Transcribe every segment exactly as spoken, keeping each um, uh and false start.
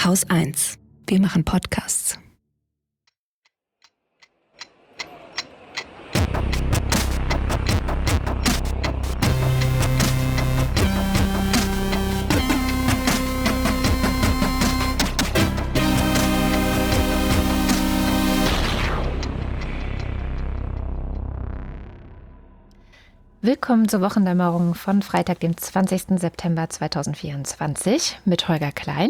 Haus eins. Wir machen Podcasts. Willkommen zur Wochendämmerung von Freitag, dem zwanzigsten September zweitausendvierundzwanzig mit Holger Klein.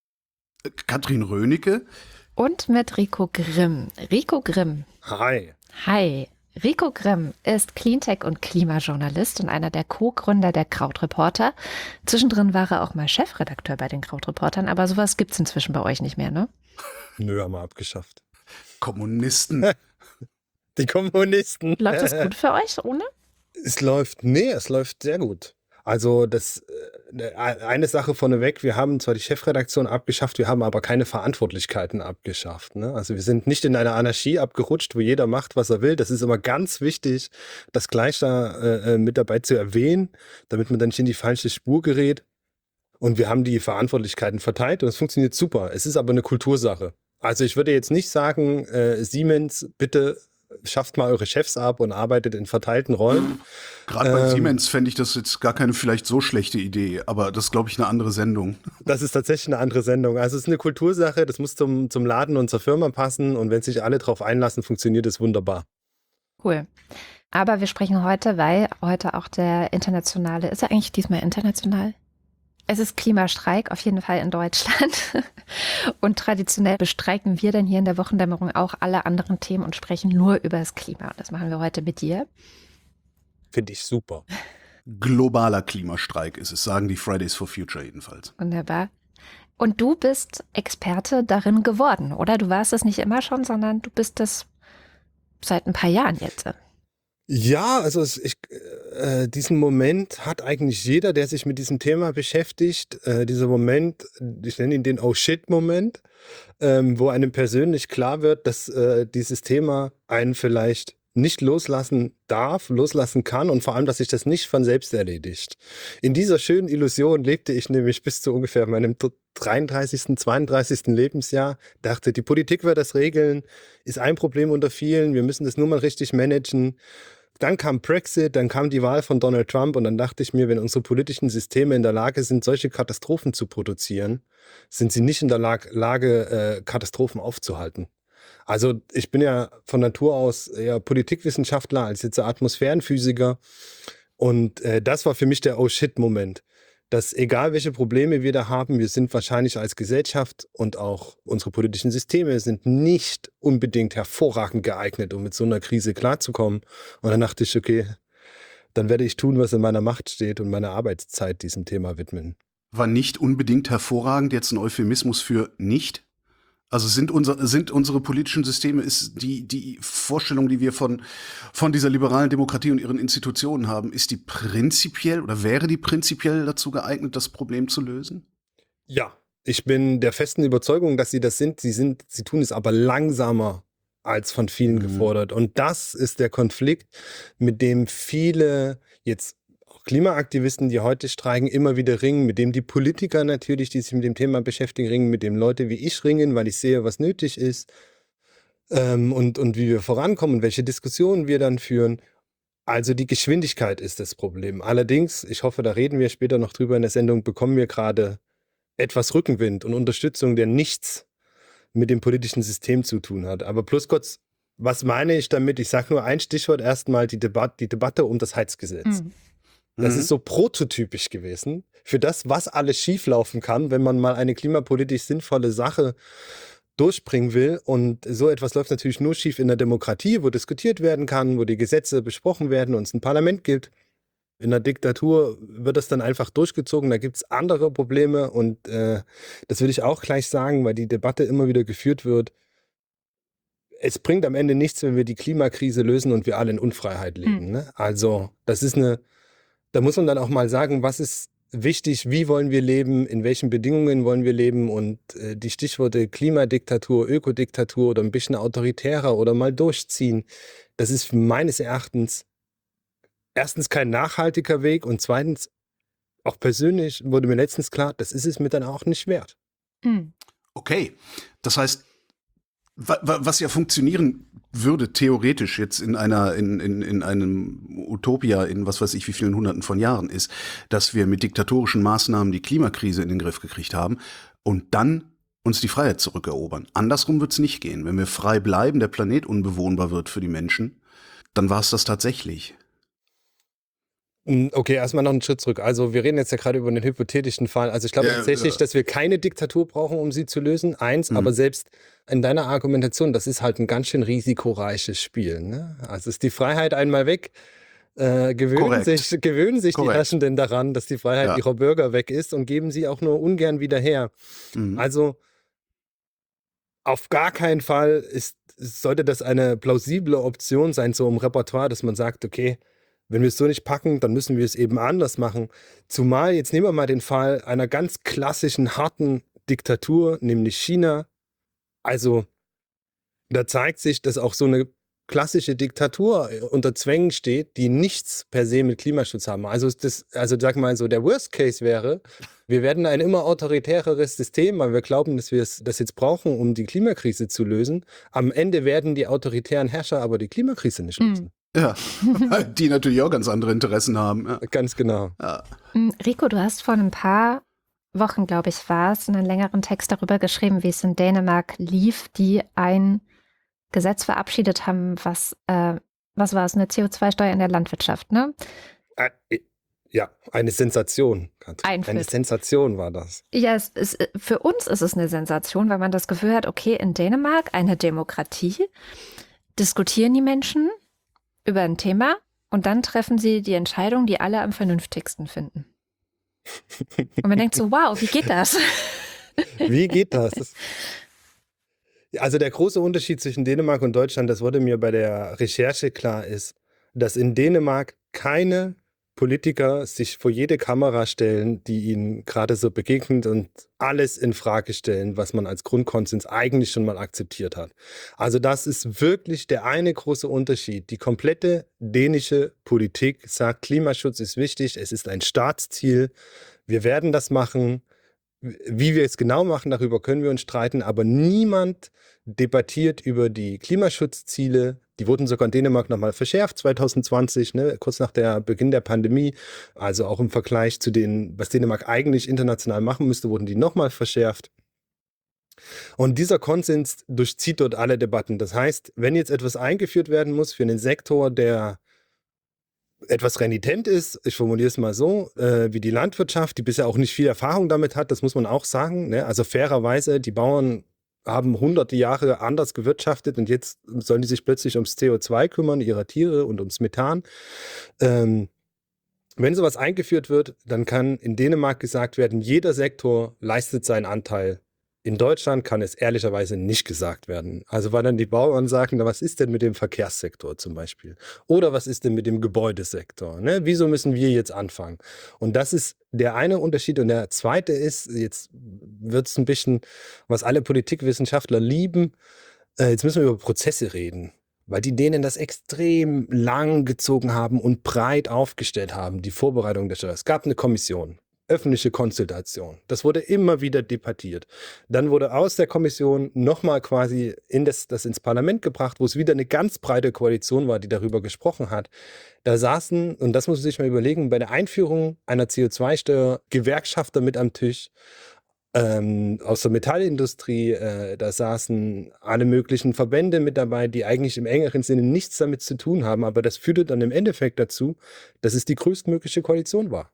Katrin Rönecke. Und mit Rico Grimm. Rico Grimm. Hi. Hi. Rico Grimm ist Cleantech- und Klimajournalist und einer der Co-Gründer der Krautreporter. Zwischendrin war er auch mal Chefredakteur bei den Krautreportern, aber sowas gibt es inzwischen bei euch nicht mehr, ne? Nö, haben wir abgeschafft. Kommunisten. Die Kommunisten. Läuft das gut für euch ohne? Es läuft, nee, es läuft sehr gut. Also das, äh, eine Sache vorneweg, wir haben zwar die Chefredaktion abgeschafft, wir haben aber keine Verantwortlichkeiten abgeschafft. Ne? Also wir sind nicht in eine Anarchie abgerutscht, wo jeder macht, was er will. Das ist immer ganz wichtig, das gleich da äh, mit dabei zu erwähnen, damit man dann nicht in die falsche Spur gerät. Und wir haben die Verantwortlichkeiten verteilt und es funktioniert super. Es ist aber eine Kultursache. Also ich würde jetzt nicht sagen, äh, Siemens, bitte schafft mal eure Chefs ab und arbeitet in verteilten Rollen. Gerade bei ähm, Siemens fände ich das jetzt gar keine vielleicht so schlechte Idee, aber das ist, glaube ich, eine andere Sendung. Das ist tatsächlich eine andere Sendung. Also es ist eine Kultursache, das muss zum, zum Laden und zur Firma passen und wenn sich alle drauf einlassen, funktioniert es wunderbar. Cool. Aber wir sprechen heute, weil heute auch der internationale, ist er eigentlich diesmal international? Es ist Klimastreik, auf jeden Fall in Deutschland. Und traditionell bestreiken wir dann hier in der Wochendämmerung auch alle anderen Themen und sprechen nur über das Klima. Und das machen wir heute mit dir. Finde ich super. Globaler Klimastreik ist es, sagen die Fridays for Future jedenfalls. Wunderbar. Und du bist Experte darin geworden, oder? Du warst es nicht immer schon, sondern du bist es seit ein paar Jahren jetzt. Ja, also es, ich, äh, diesen Moment hat eigentlich jeder, der sich mit diesem Thema beschäftigt. Äh, dieser Moment, ich nenne ihn den Oh-Shit-Moment, ähm, wo einem persönlich klar wird, dass äh, dieses Thema einen vielleicht nicht loslassen darf, loslassen kann und vor allem, dass sich das nicht von selbst erledigt. In dieser schönen Illusion lebte ich nämlich bis zu ungefähr meinem dreiunddreißigsten, zweiunddreißigsten Lebensjahr, dachte, die Politik wird das regeln, ist ein Problem unter vielen, wir müssen das nur mal richtig managen. Dann kam Brexit, dann kam die Wahl von Donald Trump und dann dachte ich mir, wenn unsere politischen Systeme in der Lage sind, solche Katastrophen zu produzieren, sind sie nicht in der Lage, Lage äh, Katastrophen aufzuhalten. Also ich bin ja von Natur aus eher Politikwissenschaftler als jetzt Atmosphärenphysiker und äh, das war für mich der Oh-Shit-Moment. Dass egal welche Probleme wir da haben, wir sind wahrscheinlich als Gesellschaft und auch unsere politischen Systeme sind nicht unbedingt hervorragend geeignet, um mit so einer Krise klarzukommen. Und dann dachte ich, okay, dann werde ich tun, was in meiner Macht steht und meine Arbeitszeit diesem Thema widmen. War nicht unbedingt hervorragend jetzt ein Euphemismus für nicht? Also sind, unser, sind unsere politischen Systeme, ist die, die Vorstellung, die wir von, von dieser liberalen Demokratie und ihren Institutionen haben, ist die prinzipiell oder wäre die prinzipiell dazu geeignet, das Problem zu lösen? Ja, ich bin der festen Überzeugung, dass sie das sind. Sie sind, sie tun es aber langsamer als von vielen mhm. gefordert. Und das ist der Konflikt, mit dem viele jetzt Klimaaktivisten, die heute streiken, immer wieder ringen, mit dem die Politiker natürlich, die sich mit dem Thema beschäftigen, ringen, mit dem Leute wie ich ringen, weil ich sehe, was nötig ist ähm, und, und wie wir vorankommen und welche Diskussionen wir dann führen. Also die Geschwindigkeit ist das Problem. Allerdings, ich hoffe, da reden wir später noch drüber in der Sendung, bekommen wir gerade etwas Rückenwind und Unterstützung, der nichts mit dem politischen System zu tun hat. Aber plus kurz, was meine ich damit? Ich sage nur ein Stichwort erstmal, die, Debat- die Debatte um das Heizgesetz. Mhm. Das ist so prototypisch gewesen für das, was alles schieflaufen kann, wenn man mal eine klimapolitisch sinnvolle Sache durchbringen will. Und so etwas läuft natürlich nur schief in der Demokratie, wo diskutiert werden kann, wo die Gesetze besprochen werden und es ein Parlament gibt. In der Diktatur wird das dann einfach durchgezogen, da gibt es andere Probleme und äh, das will ich auch gleich sagen, weil die Debatte immer wieder geführt wird. Es bringt am Ende nichts, wenn wir die Klimakrise lösen und wir alle in Unfreiheit leben. Mhm. Ne? Also das ist eine Da muss man dann auch mal sagen, was ist wichtig, wie wollen wir leben, in welchen Bedingungen wollen wir leben und äh, die Stichworte Klimadiktatur, Ökodiktatur oder ein bisschen autoritärer oder mal durchziehen, das ist meines Erachtens erstens kein nachhaltiger Weg und zweitens, auch persönlich wurde mir letztens klar, das ist es mir dann auch nicht wert. Mhm. Okay, das heißt, wa- wa- was ja funktionieren würde, theoretisch jetzt in einer, in, in, in einem Utopia in was weiß ich wie vielen Hunderten von Jahren ist, dass wir mit diktatorischen Maßnahmen die Klimakrise in den Griff gekriegt haben und dann uns die Freiheit zurückerobern. Andersrum wird's nicht gehen. Wenn wir frei bleiben, der Planet unbewohnbar wird für die Menschen, dann war es das tatsächlich. Mm, Okay, erstmal noch einen Schritt zurück. Also wir reden jetzt ja gerade über den hypothetischen Fall. Also ich glaube Ja, tatsächlich, ja. dass wir keine Diktatur brauchen, um sie zu lösen. Eins, Mhm. aber selbst in deiner Argumentation, das ist halt ein ganz schön risikoreiches Spiel. Ne? Also ist die Freiheit einmal weg, äh, gewöhnen Korrekt. sich, gewöhnen sich die Korrekt. Herrschenden daran, dass die Freiheit Ja. ihrer Bürger weg ist und geben sie auch nur ungern wieder her. Mhm. Also auf gar keinen Fall ist, sollte das eine plausible Option sein, so im Repertoire, dass man sagt, okay, wenn wir es so nicht packen, dann müssen wir es eben anders machen. Zumal, jetzt nehmen wir mal den Fall einer ganz klassischen, harten Diktatur, nämlich China. Also da zeigt sich, dass auch so eine klassische Diktatur unter Zwängen steht, die nichts per se mit Klimaschutz haben. Also das, also sag mal so, der Worst Case wäre, wir werden ein immer autoritäreres System, weil wir glauben, dass wir es das jetzt brauchen, um die Klimakrise zu lösen. Am Ende werden die autoritären Herrscher aber die Klimakrise nicht Mhm. lösen. Ja, die natürlich auch ganz andere Interessen haben. Ja. Ganz genau. Ja. Mm, Rico, du hast vor ein paar Wochen, glaube ich, war es, einen längeren Text darüber geschrieben, wie es in Dänemark lief, die ein Gesetz verabschiedet haben, was, äh, was war es, eine C O zwei Steuer in der Landwirtschaft, ne? Äh, Ja, eine Sensation. Katrin. Einführt. Eine Sensation war das. Ja, es ist, für uns ist es eine Sensation, weil man das Gefühl hat, okay, in Dänemark, eine Demokratie, diskutieren die Menschen über ein Thema und dann treffen sie die Entscheidung, die alle am vernünftigsten finden. Und man denkt so, wow, wie geht das? Wie geht das? Das- Also der große Unterschied zwischen Dänemark und Deutschland, das wurde mir bei der Recherche klar, ist, dass in Dänemark keine Politiker sich vor jede Kamera stellen, die ihnen gerade so begegnet und alles in Frage stellen, was man als Grundkonsens eigentlich schon mal akzeptiert hat. Also das ist wirklich der eine große Unterschied. Die komplette dänische Politik sagt, Klimaschutz ist wichtig, es ist ein Staatsziel, wir werden das machen. Wie wir es genau machen, darüber können wir uns streiten, aber niemand debattiert über die Klimaschutzziele. Die wurden sogar in Dänemark nochmal verschärft, zwanzig zwanzig, ne, kurz nach der Beginn der Pandemie. Also auch im Vergleich zu dem, was Dänemark eigentlich international machen müsste, wurden die nochmal verschärft. Und dieser Konsens durchzieht dort alle Debatten. Das heißt, wenn jetzt etwas eingeführt werden muss für einen Sektor, der etwas renitent ist, ich formuliere es mal so, äh, wie die Landwirtschaft, die bisher auch nicht viel Erfahrung damit hat, das muss man auch sagen. Ne? Also fairerweise, die Bauern haben hunderte Jahre anders gewirtschaftet und jetzt sollen die sich plötzlich ums C O zwei kümmern, ihrer Tiere und ums Methan. Ähm, wenn sowas eingeführt wird, dann kann in Dänemark gesagt werden, jeder Sektor leistet seinen Anteil. In Deutschland kann es ehrlicherweise nicht gesagt werden. Also weil dann die Bauern sagen, na, was ist denn mit dem Verkehrssektor zum Beispiel? Oder was ist denn mit dem Gebäudesektor? Ne? Wieso müssen wir jetzt anfangen? Und das ist der eine Unterschied. Und der zweite ist, jetzt wird es ein bisschen, was alle Politikwissenschaftler lieben, äh, jetzt müssen wir über Prozesse reden. Weil die Dänen das extrem lang gezogen haben und breit aufgestellt haben, die Vorbereitung der Steuer. Es gab eine Kommission. Öffentliche Konsultation. Das wurde immer wieder debattiert. Dann wurde aus der Kommission nochmal quasi in das, das ins Parlament gebracht, wo es wieder eine ganz breite Koalition war, die darüber gesprochen hat. Da saßen, und das muss man sich mal überlegen, bei der Einführung einer C O zwei Steuer Gewerkschafter mit am Tisch, ähm, aus der Metallindustrie, äh, da saßen alle möglichen Verbände mit dabei, die eigentlich im engeren Sinne nichts damit zu tun haben, aber das führte dann im Endeffekt dazu, dass es die größtmögliche Koalition war.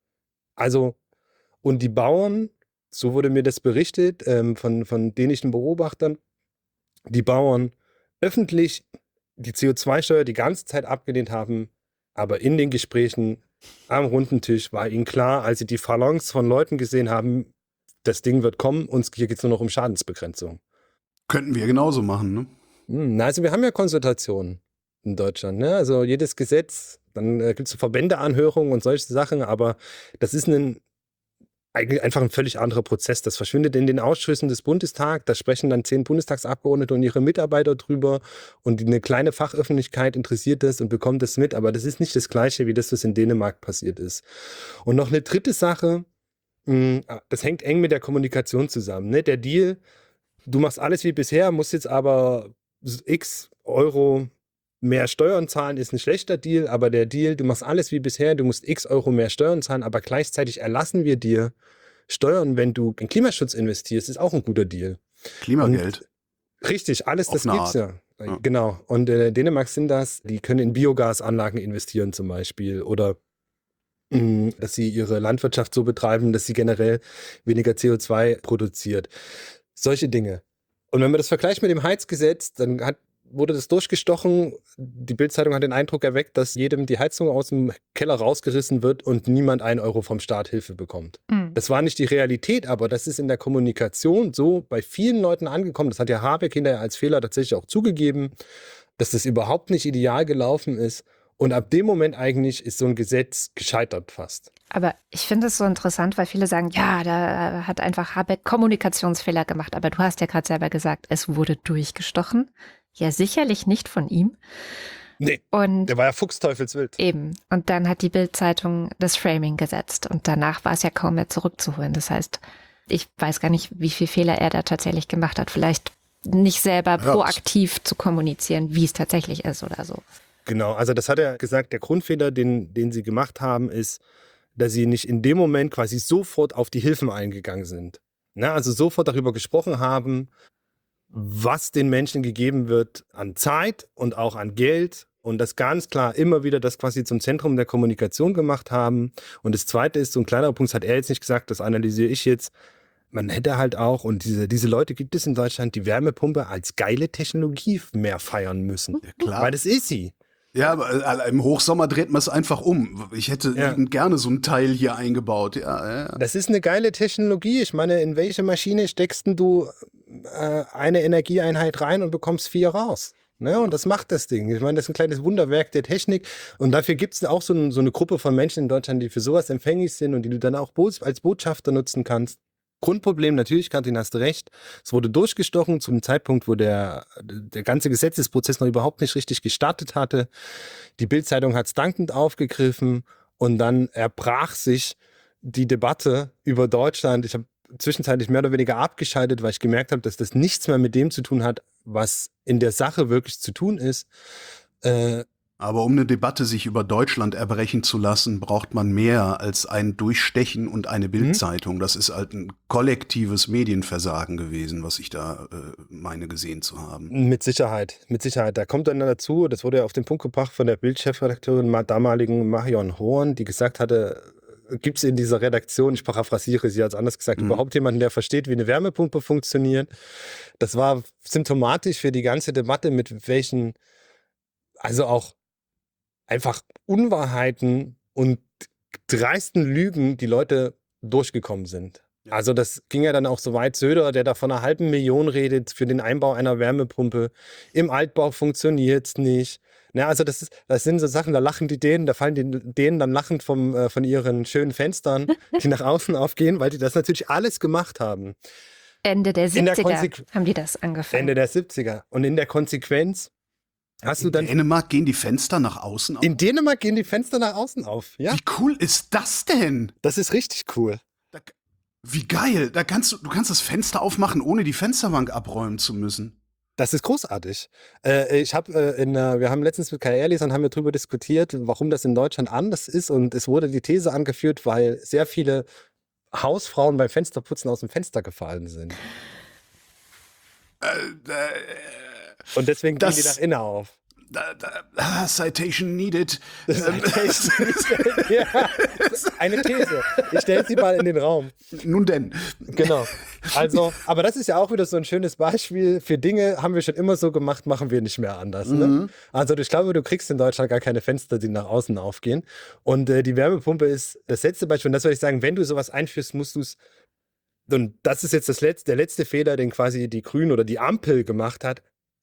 Also, und die Bauern, so wurde mir das berichtet ähm, von, von dänischen Beobachtern, die Bauern öffentlich die C O zwei Steuer die ganze Zeit abgelehnt haben, aber in den Gesprächen am runden Tisch war ihnen klar, als sie die Phalanx von Leuten gesehen haben, das Ding wird kommen, uns hier geht es nur noch um Schadensbegrenzung. Könnten wir genauso machen, ne? Hm, also wir haben ja Konsultationen in Deutschland, ne? Also jedes Gesetz, dann äh, gibt es so Verbändeanhörungen und solche Sachen, aber das ist ein, eigentlich einfach ein völlig anderer Prozess. Das verschwindet in den Ausschüssen des Bundestags, da sprechen dann zehn Bundestagsabgeordnete und ihre Mitarbeiter drüber und eine kleine Fachöffentlichkeit interessiert das und bekommt das mit, aber das ist nicht das Gleiche, wie das, was in Dänemark passiert ist. Und noch eine dritte Sache, das hängt eng mit der Kommunikation zusammen. Ne? Der Deal, du machst alles wie bisher, musst jetzt aber x Euro mehr Steuern zahlen, ist ein schlechter Deal, aber der Deal, du machst alles wie bisher, du musst x Euro mehr Steuern zahlen, aber gleichzeitig erlassen wir dir Steuern, wenn du in Klimaschutz investierst, ist auch ein guter Deal. Klimageld. Und richtig, alles, Auf das eine gibt's ja. Ja. Genau. Und in Dänemark sind das, die können in Biogasanlagen investieren zum Beispiel oder mh, dass sie ihre Landwirtschaft so betreiben, dass sie generell weniger C O zwei produziert. Solche Dinge. Und wenn man das vergleicht mit dem Heizgesetz, dann hat, wurde das durchgestochen. Die Bild-Zeitung hat den Eindruck erweckt, dass jedem die Heizung aus dem Keller rausgerissen wird und niemand einen Euro vom Staat Hilfe bekommt. Mhm. Das war nicht die Realität, aber das ist in der Kommunikation so bei vielen Leuten angekommen. Das hat ja Habeck hinterher als Fehler tatsächlich auch zugegeben, dass das überhaupt nicht ideal gelaufen ist. Und ab dem Moment eigentlich ist so ein Gesetz gescheitert fast. Aber ich finde es so interessant, weil viele sagen, ja, da hat einfach Habeck Kommunikationsfehler gemacht. Aber du hast ja gerade selber gesagt, es wurde durchgestochen. Ja, sicherlich nicht von ihm. Nee, Und der war ja fuchsteufelswild. eben. Und dann hat die Bild-Zeitung das Framing gesetzt. Und danach war es ja kaum mehr zurückzuholen. Das heißt, ich weiß gar nicht, wie viele Fehler er da tatsächlich gemacht hat. Vielleicht nicht selber Ja, proaktiv zu kommunizieren, wie es tatsächlich ist oder so. Genau, also das hat er gesagt, der Grundfehler, den, den sie gemacht haben, ist, dass sie nicht in dem Moment quasi sofort auf die Hilfen eingegangen sind. Na, also sofort darüber gesprochen haben, was den Menschen gegeben wird an Zeit und auch an Geld und das ganz klar immer wieder das quasi zum Zentrum der Kommunikation gemacht haben. Und das Zweite ist, so ein kleinerer Punkt, das hat er jetzt nicht gesagt, das analysiere ich jetzt, man hätte halt auch, und diese, diese Leute gibt es in Deutschland, die Wärmepumpe als geile Technologie mehr feiern müssen. Ja, klar. Weil das ist sie. Ja, aber äh, im Hochsommer dreht man es einfach um. Ich hätte Ja. liebend gerne so ein Teil hier eingebaut. Ja, ja. Das ist eine geile Technologie. Ich meine, in welche Maschine steckst denn du äh, eine Energieeinheit rein und bekommst vier raus? Ne? Und das macht das Ding. Ich meine, das ist ein kleines Wunderwerk der Technik. Und dafür gibt es auch so, ein, so eine Gruppe von Menschen in Deutschland, die für sowas empfänglich sind und die du dann auch bo- als Botschafter nutzen kannst. Grundproblem, natürlich, Katrin, hast du recht. Es wurde durchgestochen zum Zeitpunkt, wo der, der ganze Gesetzesprozess noch überhaupt nicht richtig gestartet hatte. Die Bild-Zeitung hat es dankend aufgegriffen und dann erbrach sich die Debatte über Deutschland. Ich habe zwischenzeitlich mehr oder weniger abgeschaltet, weil ich gemerkt habe, dass das nichts mehr mit dem zu tun hat, was in der Sache wirklich zu tun ist. Äh, Aber um eine Debatte sich über Deutschland erbrechen zu lassen, braucht man mehr als ein Durchstechen und eine Bildzeitung. Das ist halt ein kollektives Medienversagen gewesen, was ich da äh, meine gesehen zu haben. Mit Sicherheit, mit Sicherheit. Da kommt dann dazu, das wurde ja auf den Punkt gebracht von der Bild-Chefredakteurin, ma- damaligen Marion Horn, die gesagt hatte, gibt es in dieser Redaktion, ich paraphrasiere, sie hat es anders gesagt, Mhm. überhaupt jemanden, der versteht, wie eine Wärmepumpe funktioniert. Das war symptomatisch für die ganze Debatte, mit welchen, also auch einfach Unwahrheiten und dreisten Lügen die Leute durchgekommen sind. Also das ging ja dann auch so weit, Söder, der da von einer halben Million redet für den Einbau einer Wärmepumpe. Im Altbau funktioniert es nicht. Na, also das, ist, das sind so Sachen, da lachen die Dänen, da fallen die Dänen dann lachend vom, äh, von ihren schönen Fenstern, die nach außen aufgehen, weil die das natürlich alles gemacht haben. Ende der In der siebziger Konsequ- haben die das angefangen. Ende der siebziger. Und in der Konsequenz hast du In dann... Dänemark gehen die Fenster nach außen auf. In Dänemark gehen die Fenster nach außen auf. Ja, Wie cool ist das denn? das ist richtig cool. Da, wie geil. Da kannst du, du kannst das Fenster aufmachen, ohne die Fensterbank abräumen zu müssen. Das ist großartig. Äh, ich habe äh, in, äh, wir haben letztens mit K R-Lesern haben wir darüber diskutiert, warum das in Deutschland anders ist, und es wurde die These angeführt, weil sehr viele Hausfrauen beim Fensterputzen aus dem Fenster gefallen sind. Äh, äh, Und deswegen Das- gehen die nach innen auf. da, da, ah, Citation needed. Ähm, Ja, eine These. Ich stelle sie mal in den Raum. Nun denn. Genau. Also, aber das ist ja auch wieder so ein schönes Beispiel für Dinge, haben wir schon immer so gemacht, machen wir nicht mehr anders. Ne? Mhm. Also ich glaube, du kriegst in Deutschland gar keine Fenster, die nach außen aufgehen. Und äh, die Wärmepumpe ist das letzte Beispiel. Und das würde ich sagen, wenn du sowas einführst, musst du es, und das ist jetzt das letzte, der letzte Fehler, den quasi die Grünen oder die Ampel gemacht hat,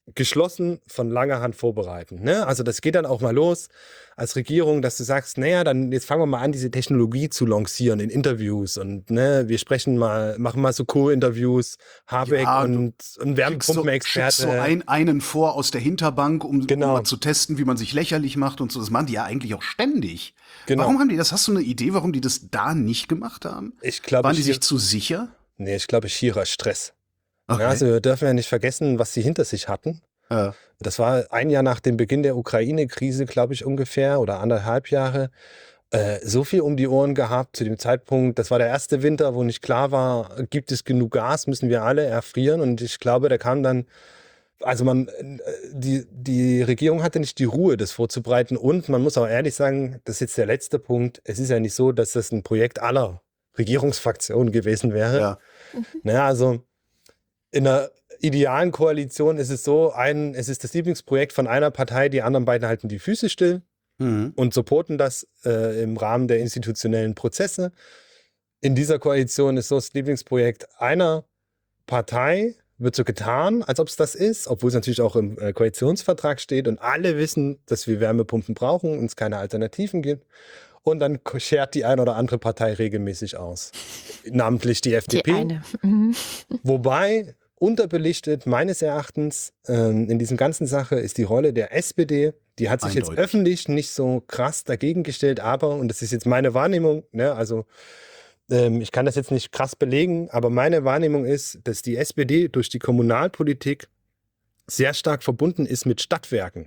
geschlossen von langer Hand vorbereiten. Ne? Also das geht dann auch mal los als Regierung, dass du sagst, naja, dann jetzt fangen wir mal an, diese Technologie zu lancieren in Interviews und ne, wir sprechen mal, machen mal so Co-Interviews, Habeck Ja, und, und Schickst so, Wärmepumpenexperte. schickst so ein, einen vor aus der Hinterbank, um, Genau. um mal zu testen, wie man sich lächerlich macht und so. Das machen die ja eigentlich auch ständig. Genau. Warum haben die das? Hast du eine Idee, warum die das da nicht gemacht haben? Ich glaube, Waren die schier- sich zu sicher? Nee, ich glaube, schierer Stress. Okay. Ja, also wir dürfen ja nicht vergessen, was sie hinter sich hatten. Ja. Das war ein Jahr nach dem Beginn der Ukraine-Krise, glaube ich, ungefähr, oder anderthalb Jahre. Äh, so viel um die Ohren gehabt zu dem Zeitpunkt. Das war der erste Winter, wo nicht klar war, gibt es genug Gas, müssen wir alle erfrieren. Und ich glaube, da kam dann, also man, äh, die, die Regierung hatte nicht die Ruhe, das vorzubereiten. Und man muss auch ehrlich sagen, das ist jetzt der letzte Punkt. Es ist ja nicht so, dass das ein Projekt aller Regierungsfraktionen gewesen wäre. Ja. Naja, also in einer idealen Koalition ist es so, ein, es ist das Lieblingsprojekt von einer Partei, die anderen beiden halten die Füße still Mhm. und supporten das äh, im Rahmen der institutionellen Prozesse. In dieser Koalition ist so das Lieblingsprojekt einer Partei, wird so getan, als ob es das ist, obwohl es natürlich auch im äh, Koalitionsvertrag steht und alle wissen, dass wir Wärmepumpen brauchen und es keine Alternativen gibt. Und dann schert die eine oder andere Partei regelmäßig aus. Namentlich die F D P. Die eine. Mhm. Wobei unterbelichtet meines Erachtens ähm, in diesem ganzen Sache ist die Rolle der S P D. Die hat sich Eindeutig. jetzt öffentlich nicht so krass dagegen gestellt, aber, und das ist jetzt meine Wahrnehmung, ne, also ähm, ich kann das jetzt nicht krass belegen, aber meine Wahrnehmung ist, dass die S P D durch die Kommunalpolitik sehr stark verbunden ist mit Stadtwerken.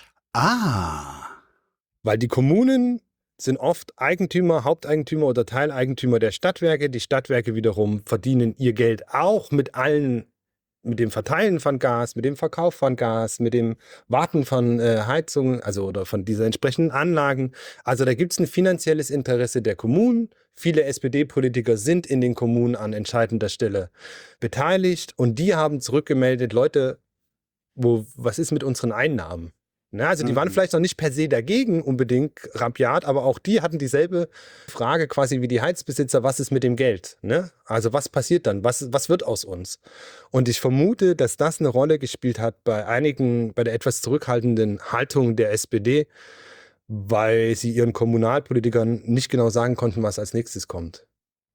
Ah. Weil die Kommunen sind oft Eigentümer, Haupteigentümer oder Teileigentümer der Stadtwerke. Die Stadtwerke wiederum verdienen ihr Geld auch mit allen, mit dem Verteilen von Gas, mit dem Verkauf von Gas, mit dem Warten von äh, Heizungen, also oder von dieser entsprechenden Anlagen. Also da gibt es ein finanzielles Interesse der Kommunen. Viele S P D-Politiker sind in den Kommunen an entscheidender Stelle beteiligt und die haben zurückgemeldet, Leute, wo, was ist mit unseren Einnahmen? Na, also die waren Mhm. vielleicht noch nicht per se dagegen unbedingt rabiat, aber auch die hatten dieselbe Frage quasi wie die Heizbesitzer, was ist mit dem Geld? Ne? Also was passiert dann? Was, was wird aus uns? Und ich vermute, dass das eine Rolle gespielt hat bei einigen, bei der etwas zurückhaltenden Haltung der S P D, weil sie ihren Kommunalpolitikern nicht genau sagen konnten, was als nächstes kommt.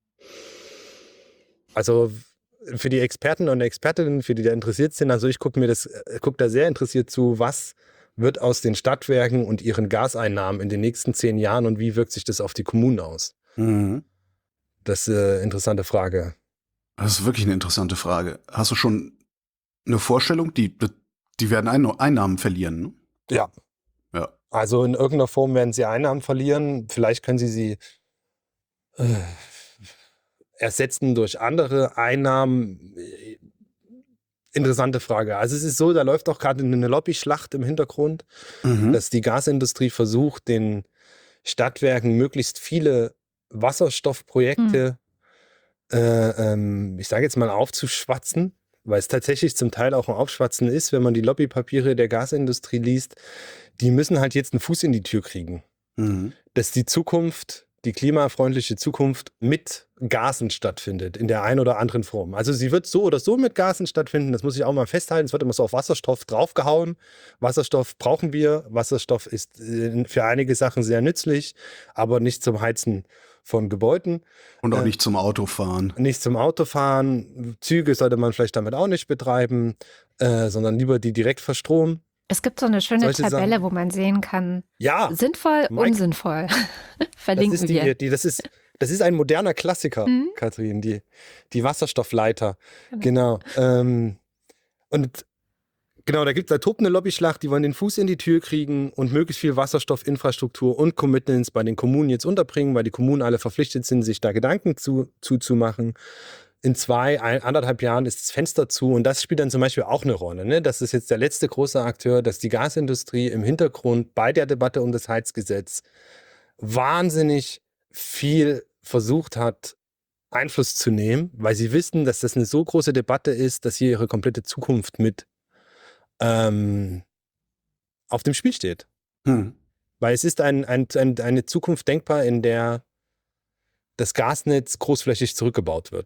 Also für die Experten und Expertinnen, für die da interessiert sind, also ich gucke mir das, gucke da sehr interessiert zu, was wird aus den Stadtwerken und ihren Gaseinnahmen in den nächsten zehn Jahren und wie wirkt sich das auf die Kommunen aus? Mhm. Das ist eine interessante Frage. Das ist wirklich eine interessante Frage. Hast du schon eine Vorstellung? Die, die werden Ein- Einnahmen verlieren, ne? Ja. Ja. Also in irgendeiner Form werden sie Einnahmen verlieren. Vielleicht können sie sie äh, ersetzen durch andere Einnahmen. Interessante Frage. Also es ist so, da läuft auch gerade eine Lobbyschlacht im Hintergrund, Mhm. dass die Gasindustrie versucht, den Stadtwerken möglichst viele Wasserstoffprojekte, äh, ähm, ich sage jetzt mal, aufzuschwatzen, weil es tatsächlich zum Teil auch ein Aufschwatzen ist, wenn man die Lobbypapiere der Gasindustrie liest. Die müssen halt jetzt einen Fuß in die Tür kriegen, Mhm. dass die Zukunft, die klimafreundliche Zukunft mit Gasen stattfindet, in der einen oder anderen Form. Also sie wird so oder so mit Gasen stattfinden, das muss ich auch mal festhalten. Es wird immer so auf Wasserstoff draufgehauen. Wasserstoff brauchen wir. Wasserstoff ist äh, für einige Sachen sehr nützlich, aber nicht zum Heizen von Gebäuden. Und auch Äh, nicht zum Autofahren. Nicht zum Autofahren. Züge sollte man vielleicht damit auch nicht betreiben, äh, sondern lieber die direkt verstromen. Es gibt so eine schöne Solche Tabelle, Sachen. wo man sehen kann, Ja, sinnvoll, Mike, unsinnvoll. das Verlinken ist, wir. die, die, das, ist, das ist ein moderner Klassiker, Mhm. Katrin, die, die Wasserstoffleiter. Genau. Genau. Ähm, und genau, da gibt es da tobt eine Lobbyschlacht, die wollen den Fuß in die Tür kriegen und möglichst viel Wasserstoffinfrastruktur und Commitments bei den Kommunen jetzt unterbringen, weil die Kommunen alle verpflichtet sind, sich da Gedanken zu, zuzumachen. In zwei, ein, anderthalb Jahren ist das Fenster zu und das spielt dann zum Beispiel auch eine Rolle. Ne? Das ist jetzt der letzte große Akteur, dass die Gasindustrie im Hintergrund bei der Debatte um das Heizgesetz wahnsinnig viel versucht hat, Einfluss zu nehmen, weil sie wissen, dass das eine so große Debatte ist, dass hier ihre komplette Zukunft mit ähm, auf dem Spiel steht. Hm. Weil es ist ein, ein, ein, eine Zukunft denkbar, in der das Gasnetz großflächig zurückgebaut wird.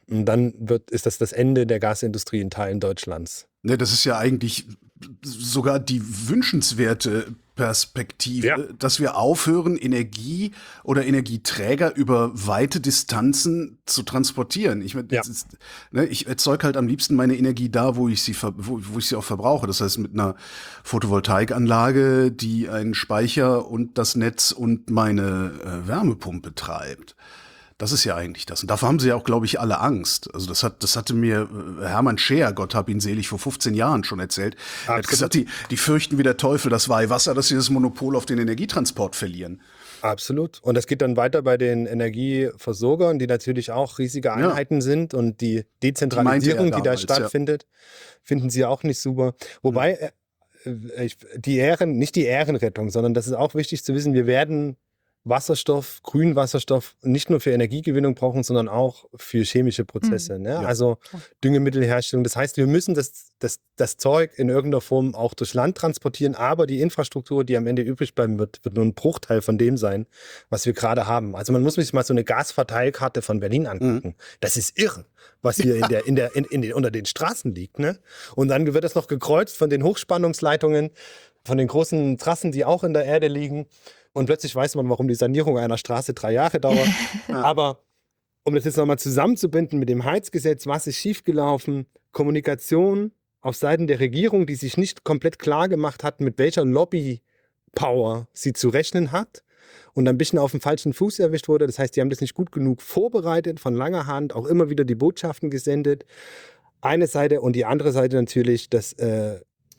Und dann wird, ist das das Ende der Gasindustrie in Teilen Deutschlands. Ne, das ist ja eigentlich sogar die wünschenswerte Perspektive, Ja. dass wir aufhören, Energie oder Energieträger über weite Distanzen zu transportieren. Ich, mein, Ja. das ist, ne, ich erzeuge halt am liebsten meine Energie da, wo ich sie, ver- wo, wo ich sie auch verbrauche. Das heißt, mit einer Photovoltaikanlage, die einen Speicher und das Netz und meine äh, Wärmepumpe treibt. Das ist ja eigentlich das. Und davor haben sie ja auch, glaube ich, alle Angst. Also das hat, das hatte mir äh, Hermann Scheer, Gott hab ihn selig, vor fünfzehn Jahren schon erzählt. Er hat Absolut. gesagt, die, die fürchten wie der Teufel das Weihwasser, dass sie das Monopol auf den Energietransport verlieren. Absolut. Und das geht dann weiter bei den Energieversorgern, die natürlich auch riesige Ja. Einheiten sind und die Dezentralisierung, Die meinte die, er da damals, ja. stattfindet, finden sie auch nicht super. Wobei äh, ich, die Ehren, nicht die Ehrenrettung, sondern das ist auch wichtig zu wissen, wir werden Wasserstoff, grünen Wasserstoff nicht nur für Energiegewinnung brauchen, sondern auch für chemische Prozesse. Ne? Also Düngemittelherstellung. Das heißt, wir müssen das, das, das Zeug in irgendeiner Form auch durch Land transportieren, aber die Infrastruktur, die am Ende übrig bleiben wird, wird nur ein Bruchteil von dem sein, was wir gerade haben. Also man muss sich mal so eine Gasverteilkarte von Berlin angucken. Mhm. Das ist irre, was hier in der, in der, in, in den, unter den Straßen liegt. Ne? Und dann wird das noch gekreuzt von den Hochspannungsleitungen, von den großen Trassen, die auch in der Erde liegen. Und plötzlich weiß man, warum die Sanierung einer Straße drei Jahre dauert. Ja. Aber um das jetzt nochmal zusammenzubinden mit dem Heizgesetz, was ist schiefgelaufen? Kommunikation auf Seiten der Regierung, die sich nicht komplett klar gemacht hat, mit welcher Lobby-Power sie zu rechnen hat und ein bisschen auf dem falschen Fuß erwischt wurde. Das heißt, die haben das nicht gut genug vorbereitet, von langer Hand auch immer wieder die Botschaften gesendet. Eine Seite und die andere Seite natürlich, dass äh,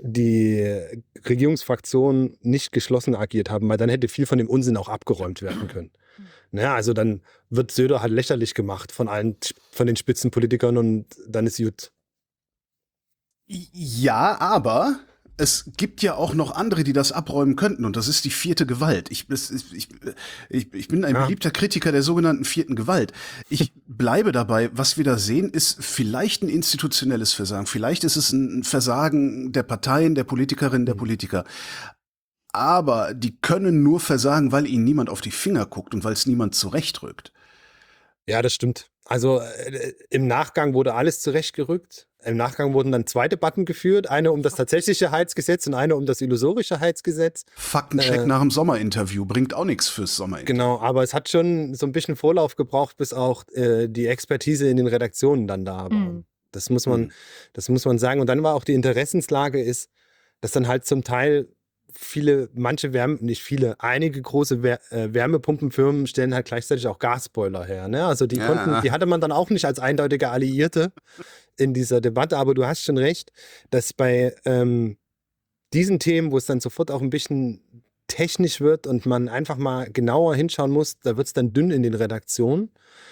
die Regierungsfraktionen nicht geschlossen agiert haben, weil dann hätte viel von dem Unsinn auch abgeräumt werden können. Naja, also dann wird Söder halt lächerlich gemacht von allen, von den Spitzenpolitikern und dann ist gut. Ja, aber es gibt ja auch noch andere, die das abräumen könnten, und das ist die vierte Gewalt. Ich, ich, ich, ich, ich bin ein ja. beliebter Kritiker der sogenannten vierten Gewalt. Ich bleibe dabei, was wir da sehen, ist vielleicht ein institutionelles Versagen. Vielleicht ist es ein Versagen der Parteien, der Politikerinnen, der Politiker. Aber die können nur versagen, weil ihnen niemand auf die Finger guckt und weil es niemand zurechtrückt. Ja, das stimmt. Also äh, im Nachgang wurde alles zurechtgerückt. Im Nachgang wurden dann zwei Debatten geführt. Eine um das tatsächliche Heizgesetz und eine um das illusorische Heizgesetz. Faktencheck äh, nach dem Sommerinterview bringt auch nichts fürs Sommerinterview. Genau, aber es hat schon so ein bisschen Vorlauf gebraucht, bis auch äh, die Expertise in den Redaktionen dann da war. Mhm. Das muss man, mhm. das muss man sagen. Und dann war auch die Interessenslage ist, dass dann halt zum Teil viele, manche Wärme, nicht viele, einige große Wär, äh, Wärmepumpenfirmen stellen halt gleichzeitig auch Gasboiler her. Ne? Also die, ja. konnten, die hatte man dann auch nicht als eindeutige Alliierte in dieser Debatte. Aber du hast schon recht, dass bei ähm, diesen Themen, wo es dann sofort auch ein bisschen technisch wird und man einfach mal genauer hinschauen muss, da wird es dann dünn in den Redaktionen.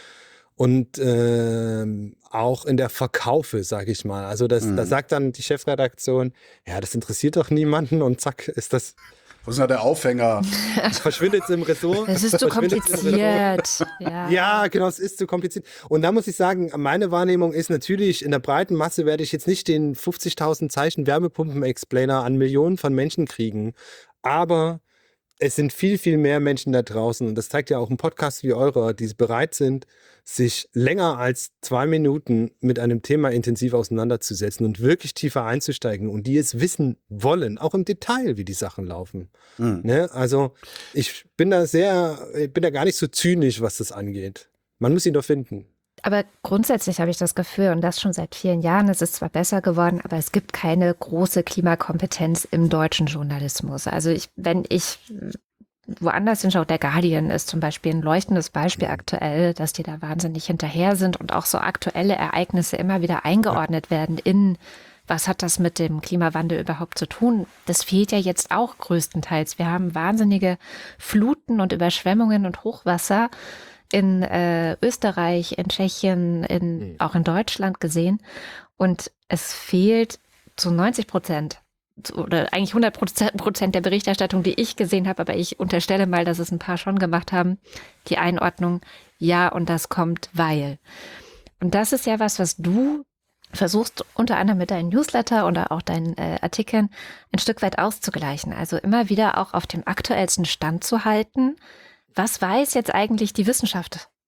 Und äh, auch in der Verkaufe, sage ich mal. Also das, mhm. da sagt dann die Chefredaktion, ja, das interessiert doch niemanden und zack, ist das... Wo ist da der Aufhänger? Verschwindet es im Ressort. Es ist zu kompliziert. Ja. ja, genau, es ist zu kompliziert. Und da muss ich sagen, meine Wahrnehmung ist natürlich, in der breiten Masse werde ich jetzt nicht den fünfzigtausend Zeichen Wärmepumpen-Explainer an Millionen von Menschen kriegen. Aber es sind viel, viel mehr Menschen da draußen, und das zeigt ja auch ein Podcast wie eurer, die bereit sind, sich länger als zwei Minuten mit einem Thema intensiv auseinanderzusetzen und wirklich tiefer einzusteigen und die es wissen wollen, auch im Detail, wie die Sachen laufen. Mhm. Ne? Also ich bin da sehr, ich bin da gar nicht so zynisch, was das angeht. Man muss ihn doch finden. Aber grundsätzlich habe ich das Gefühl, und das schon seit vielen Jahren, es ist zwar besser geworden, aber es gibt keine große Klimakompetenz im deutschen Journalismus. Also ich, wenn ich woanders hinschaue, der Guardian ist zum Beispiel ein leuchtendes Beispiel aktuell, dass die da wahnsinnig hinterher sind und auch so aktuelle Ereignisse immer wieder eingeordnet werden in, was hat das mit dem Klimawandel überhaupt zu tun? Das fehlt ja jetzt auch größtenteils. Wir haben wahnsinnige Fluten und Überschwemmungen und Hochwasser in äh, Österreich, in Tschechien, in, mhm. auch in Deutschland gesehen. Und es fehlt zu neunzig Prozent oder eigentlich hundert Prozent der Berichterstattung, die ich gesehen habe, aber ich unterstelle mal, dass es ein paar schon gemacht haben, die Einordnung, ja, und das kommt, weil. Und das ist ja was, was du versuchst unter anderem mit deinen Newsletter oder auch deinen äh, Artikeln ein Stück weit auszugleichen. Also immer wieder auch auf dem aktuellsten Stand zu halten. Was weiß jetzt eigentlich die Wissenschaft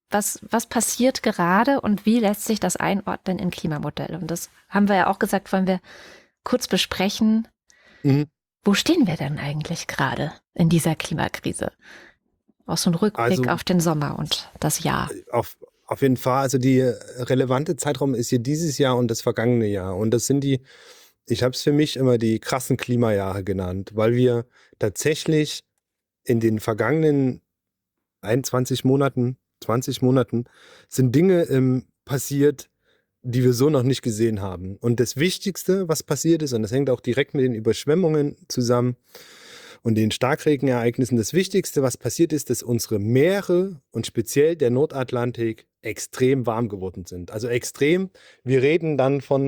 Was, was passiert gerade und wie lässt sich das einordnen in Klimamodelle? Und das haben wir ja auch gesagt, wollen wir kurz besprechen. Mhm. Wo stehen wir denn eigentlich gerade in dieser Klimakrise? Auch so ein Rückblick Also- auf den Sommer und das Jahr. Auf, auf jeden Fall. Also die relevante Zeitraum ist hier dieses Jahr und das vergangene Jahr. Und das sind die, ich habe es für mich immer die krassen Klimajahre genannt, weil wir tatsächlich in den vergangenen einundzwanzig Monaten, zwanzig Monaten sind Dinge ähm, passiert, die wir so noch nicht gesehen haben. Und das Wichtigste, was passiert ist, und das hängt auch direkt mit den Überschwemmungen zusammen und den Starkregenereignissen, das Wichtigste, was passiert ist, dass unsere Meere und speziell der Nordatlantik extrem warm geworden sind. Also extrem, wir reden dann von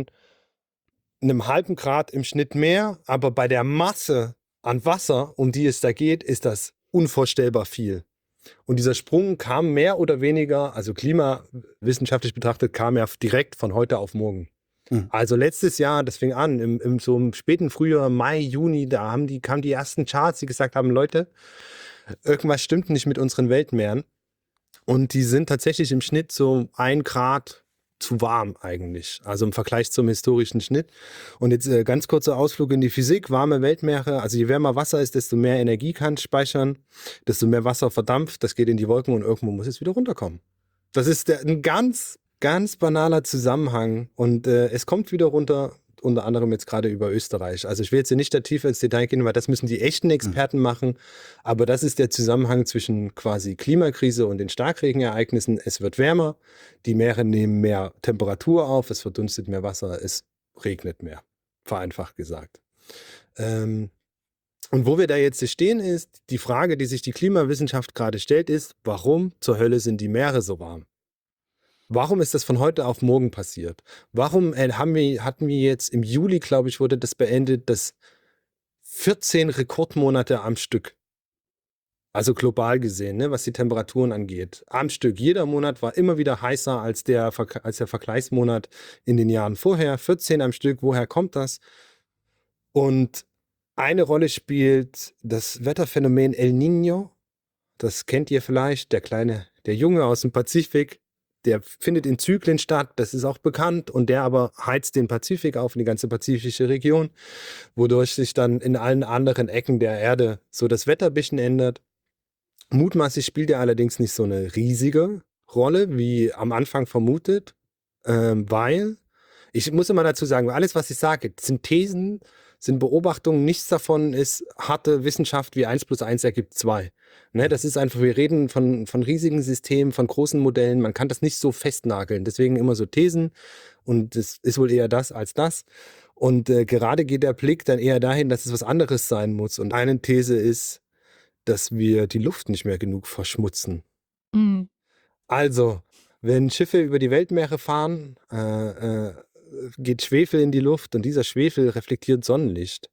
einem halben Grad im Schnitt mehr, aber bei der Masse an Wasser, um die es da geht, ist das unvorstellbar viel. Und dieser Sprung kam mehr oder weniger, also klimawissenschaftlich betrachtet, kam er direkt von heute auf morgen. Mhm. Also letztes Jahr, das fing an, im, im, so im späten Frühjahr, Mai, Juni, da haben die, kamen die ersten Charts, die gesagt haben, Leute, irgendwas stimmt nicht mit unseren Weltmeeren. Und die sind tatsächlich im Schnitt so ein Grad zu warm eigentlich, also im Vergleich zum historischen Schnitt. Und jetzt äh, ganz kurzer Ausflug in die Physik, warme Weltmeere, also je wärmer Wasser ist, desto mehr Energie kann es speichern, desto mehr Wasser verdampft, das geht in die Wolken und irgendwo muss es wieder runterkommen. Das ist der, ein ganz, ganz banaler Zusammenhang und äh, es kommt wieder runter, unter anderem jetzt gerade über Österreich. Also ich will jetzt hier nicht da tiefer ins Detail gehen, weil das müssen die echten Experten mhm. machen, aber das ist der Zusammenhang zwischen quasi Klimakrise und den Starkregenereignissen. Es wird wärmer, die Meere nehmen mehr Temperatur auf, es verdunstet mehr Wasser, es regnet mehr, vereinfacht gesagt. Ähm, und wo wir da jetzt stehen ist, die Frage, die sich die Klimawissenschaft gerade stellt, ist, warum zur Hölle sind die Meere so warm? Warum ist das von heute auf morgen passiert? Warum äh, haben wir, hatten wir jetzt im Juli, glaube ich, wurde das beendet, das vierzehn Rekordmonate am Stück. Also global gesehen, ne, was die Temperaturen angeht. Am Stück. Jeder Monat war immer wieder heißer als der, als der Vergleichsmonat in den Jahren vorher. vierzehn am Stück. Woher kommt das? Und eine Rolle spielt das Wetterphänomen El Niño. Das kennt ihr vielleicht. Der kleine, der Junge aus dem Pazifik. Der findet in Zyklen statt, das ist auch bekannt, und der aber heizt den Pazifik auf, in die ganze pazifische Region, wodurch sich dann in allen anderen Ecken der Erde so das Wetter ein bisschen ändert. Mutmaßlich spielt er allerdings nicht so eine riesige Rolle, wie am Anfang vermutet, ähm, weil, ich muss immer dazu sagen, alles, was ich sage, sind Thesen, sind Beobachtungen, nichts davon ist harte Wissenschaft, wie eins plus eins ergibt zwei. Ne, das ist einfach, wir reden von, von riesigen Systemen, von großen Modellen, man kann das nicht so festnageln, deswegen immer so Thesen und es ist wohl eher das als das. Und äh, gerade geht der Blick dann eher dahin, dass es was anderes sein muss. Und eine These ist, dass wir die Luft nicht mehr genug verschmutzen. Mhm. Also, wenn Schiffe über die Weltmeere fahren, äh, äh, geht Schwefel in die Luft und dieser Schwefel reflektiert Sonnenlicht.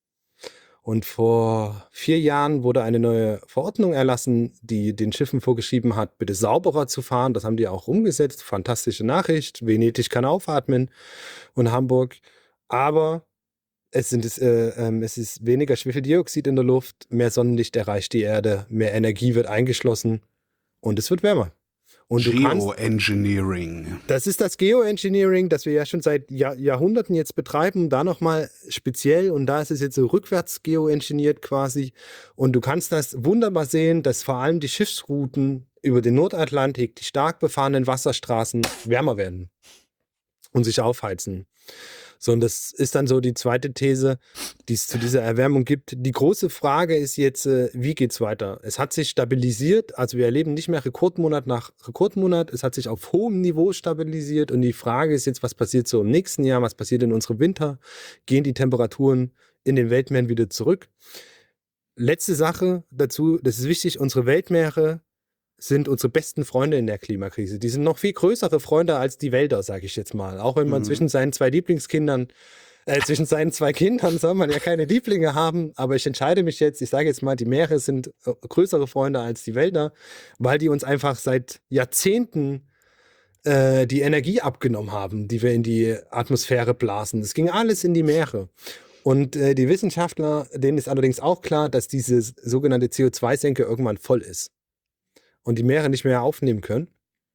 Und vor vier Jahren wurde eine neue Verordnung erlassen, die den Schiffen vorgeschrieben hat, bitte sauberer zu fahren. Das haben die auch umgesetzt. Fantastische Nachricht. Venedig kann aufatmen und Hamburg. Aber es, sind, äh, äh, es ist weniger Schwefeldioxid in der Luft, mehr Sonnenlicht erreicht die Erde, mehr Energie wird eingeschlossen und es wird wärmer. Und Geoengineering. Das ist das Geoengineering, das wir ja schon seit Jahr, Jahrhunderten jetzt betreiben, da nochmal speziell, und da ist es jetzt so rückwärts geoengineert quasi. Und du kannst das wunderbar sehen, dass vor allem die Schiffsrouten über den Nordatlantik, die stark befahrenen Wasserstraßen wärmer werden und sich aufheizen. So, und das ist dann so die zweite These, die es zu dieser Erwärmung gibt. Die große Frage ist jetzt, äh, wie geht's weiter? Es hat sich stabilisiert, also wir erleben nicht mehr Rekordmonat nach Rekordmonat, es hat sich auf hohem Niveau stabilisiert und die Frage ist jetzt, was passiert so im nächsten Jahr, was passiert in unserem Winter? Gehen die Temperaturen in den Weltmeeren wieder zurück? Letzte Sache dazu, das ist wichtig, unsere Weltmeere sind unsere besten Freunde in der Klimakrise. Die sind noch viel größere Freunde als die Wälder, sage ich jetzt mal. Auch wenn man mhm. zwischen seinen zwei Lieblingskindern, äh, zwischen seinen zwei Kindern soll man ja keine Lieblinge haben, aber ich entscheide mich jetzt, ich sage jetzt mal, die Meere sind äh, größere Freunde als die Wälder, weil die uns einfach seit Jahrzehnten äh, die Energie abgenommen haben, die wir in die Atmosphäre blasen. Das ging alles in die Meere. Und äh, die Wissenschaftler, denen ist allerdings auch klar, dass diese sogenannte C O zwei Senke irgendwann voll ist und die Meere nicht mehr aufnehmen können.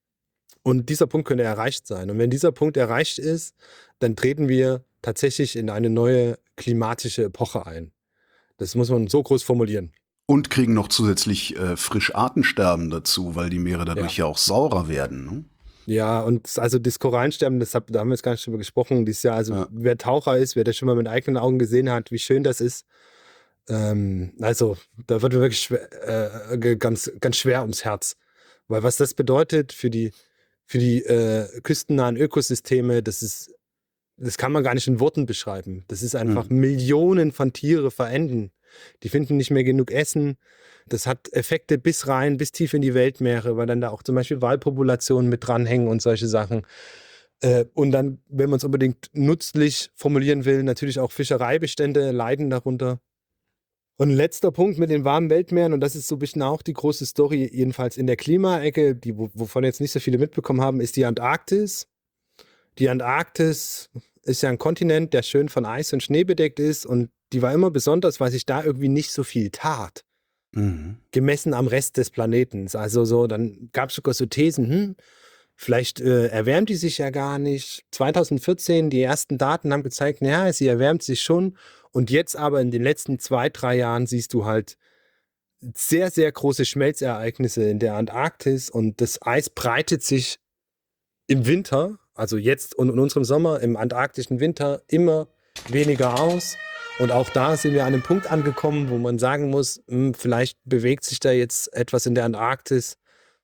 Und dieser Punkt könnte erreicht sein. Und wenn dieser Punkt erreicht ist, dann treten wir tatsächlich in eine neue klimatische Epoche ein. Das muss man so groß formulieren. Und kriegen noch zusätzlich äh, frisch Artensterben dazu, weil die Meere dadurch ja, Ja. auch saurer werden. Ne? Ja, und also das Korallensterben, das hab, da haben wir jetzt gar nicht drüber gesprochen, dieses Jahr. Also Ja. wer Taucher ist, wer das schon mal mit eigenen Augen gesehen hat, wie schön das ist. Ähm, also da wird mir wirklich schwer, äh, ganz, ganz schwer ums Herz. Weil was das bedeutet für die, für die äh, küstennahen Ökosysteme, das ist, das kann man gar nicht in Worten beschreiben. Das ist einfach Mhm. Millionen von Tiere verenden. Die finden nicht mehr genug Essen. Das hat Effekte bis rein, bis tief in die Weltmeere, weil dann da auch zum Beispiel Walpopulationen mit dranhängen und solche Sachen. Äh, und dann, wenn man es unbedingt nutzlich formulieren will, natürlich auch Fischereibestände leiden darunter. Und ein letzter Punkt mit den warmen Weltmeeren, und das ist so ein bisschen auch die große Story, jedenfalls in der Klimaecke, die, wovon jetzt nicht so viele mitbekommen haben, ist die Antarktis. Die Antarktis ist ja ein Kontinent, der schön von Eis und Schnee bedeckt ist, und die war immer besonders, weil sich da irgendwie nicht so viel tat. Mhm. Gemessen am Rest des Planetens. Also so, dann gab es sogar so Thesen, hm, vielleicht äh, erwärmt die sich ja gar nicht. zwanzig vierzehn, die ersten Daten haben gezeigt, naja, sie erwärmt sich schon. Und jetzt aber in den letzten zwei, drei Jahren siehst du halt sehr, sehr große Schmelzereignisse in der Antarktis, und das Eis breitet sich im Winter, also jetzt und in unserem Sommer, im antarktischen Winter, immer weniger aus. Und auch da sind wir an einem Punkt angekommen, wo man sagen muss, mh, vielleicht bewegt sich da jetzt etwas in der Antarktis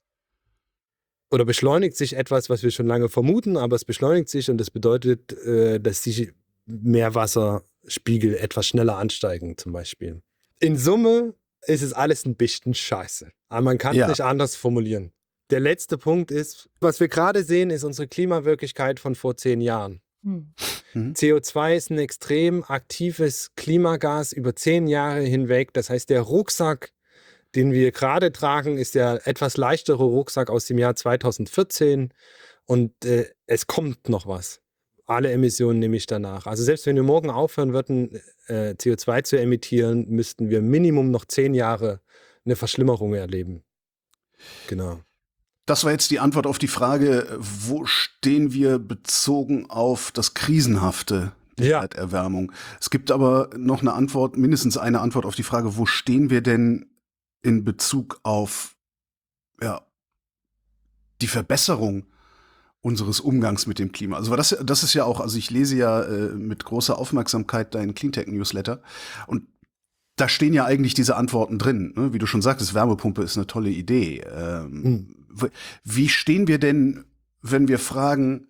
oder beschleunigt sich etwas, was wir schon lange vermuten, aber es beschleunigt sich, und das bedeutet, äh, dass die Meerwasserspiegel etwas schneller ansteigen zum Beispiel. In Summe ist es alles ein bisschen scheiße, aber man kann es Ja. nicht anders formulieren. Der letzte Punkt ist, was wir gerade sehen, ist unsere Klimawirklichkeit von vor zehn Jahren. Hm. Mhm. C O zwei ist ein extrem aktives Klimagas über zehn Jahre hinweg. Das heißt, der Rucksack, den wir gerade tragen, ist der etwas leichtere Rucksack aus dem Jahr zwanzig vierzehn. Und äh, es kommt noch was. Alle Emissionen nehme ich danach. Also selbst wenn wir morgen aufhören würden, äh, C O zwei zu emittieren, müssten wir Minimum noch zehn Jahre eine Verschlimmerung erleben. Genau. Das war jetzt die Antwort auf die Frage, wo stehen wir bezogen auf das Krisenhafte der Ja. Erderwärmung? Es gibt aber noch eine Antwort, mindestens eine Antwort auf die Frage, wo stehen wir denn in Bezug auf ja, die Verbesserung unseres Umgangs mit dem Klima? Also das, das ist ja auch, also ich lese ja äh, mit großer Aufmerksamkeit deinen Cleantech-Newsletter, und da stehen ja eigentlich diese Antworten drin. Ne? Wie du schon sagtest, Wärmepumpe ist eine tolle Idee. Ähm, Hm. Wie stehen wir denn, wenn wir fragen,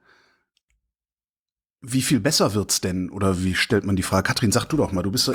wie viel besser wird's denn? Oder wie stellt man die Frage? Katrin, sag du doch mal, du bist doch.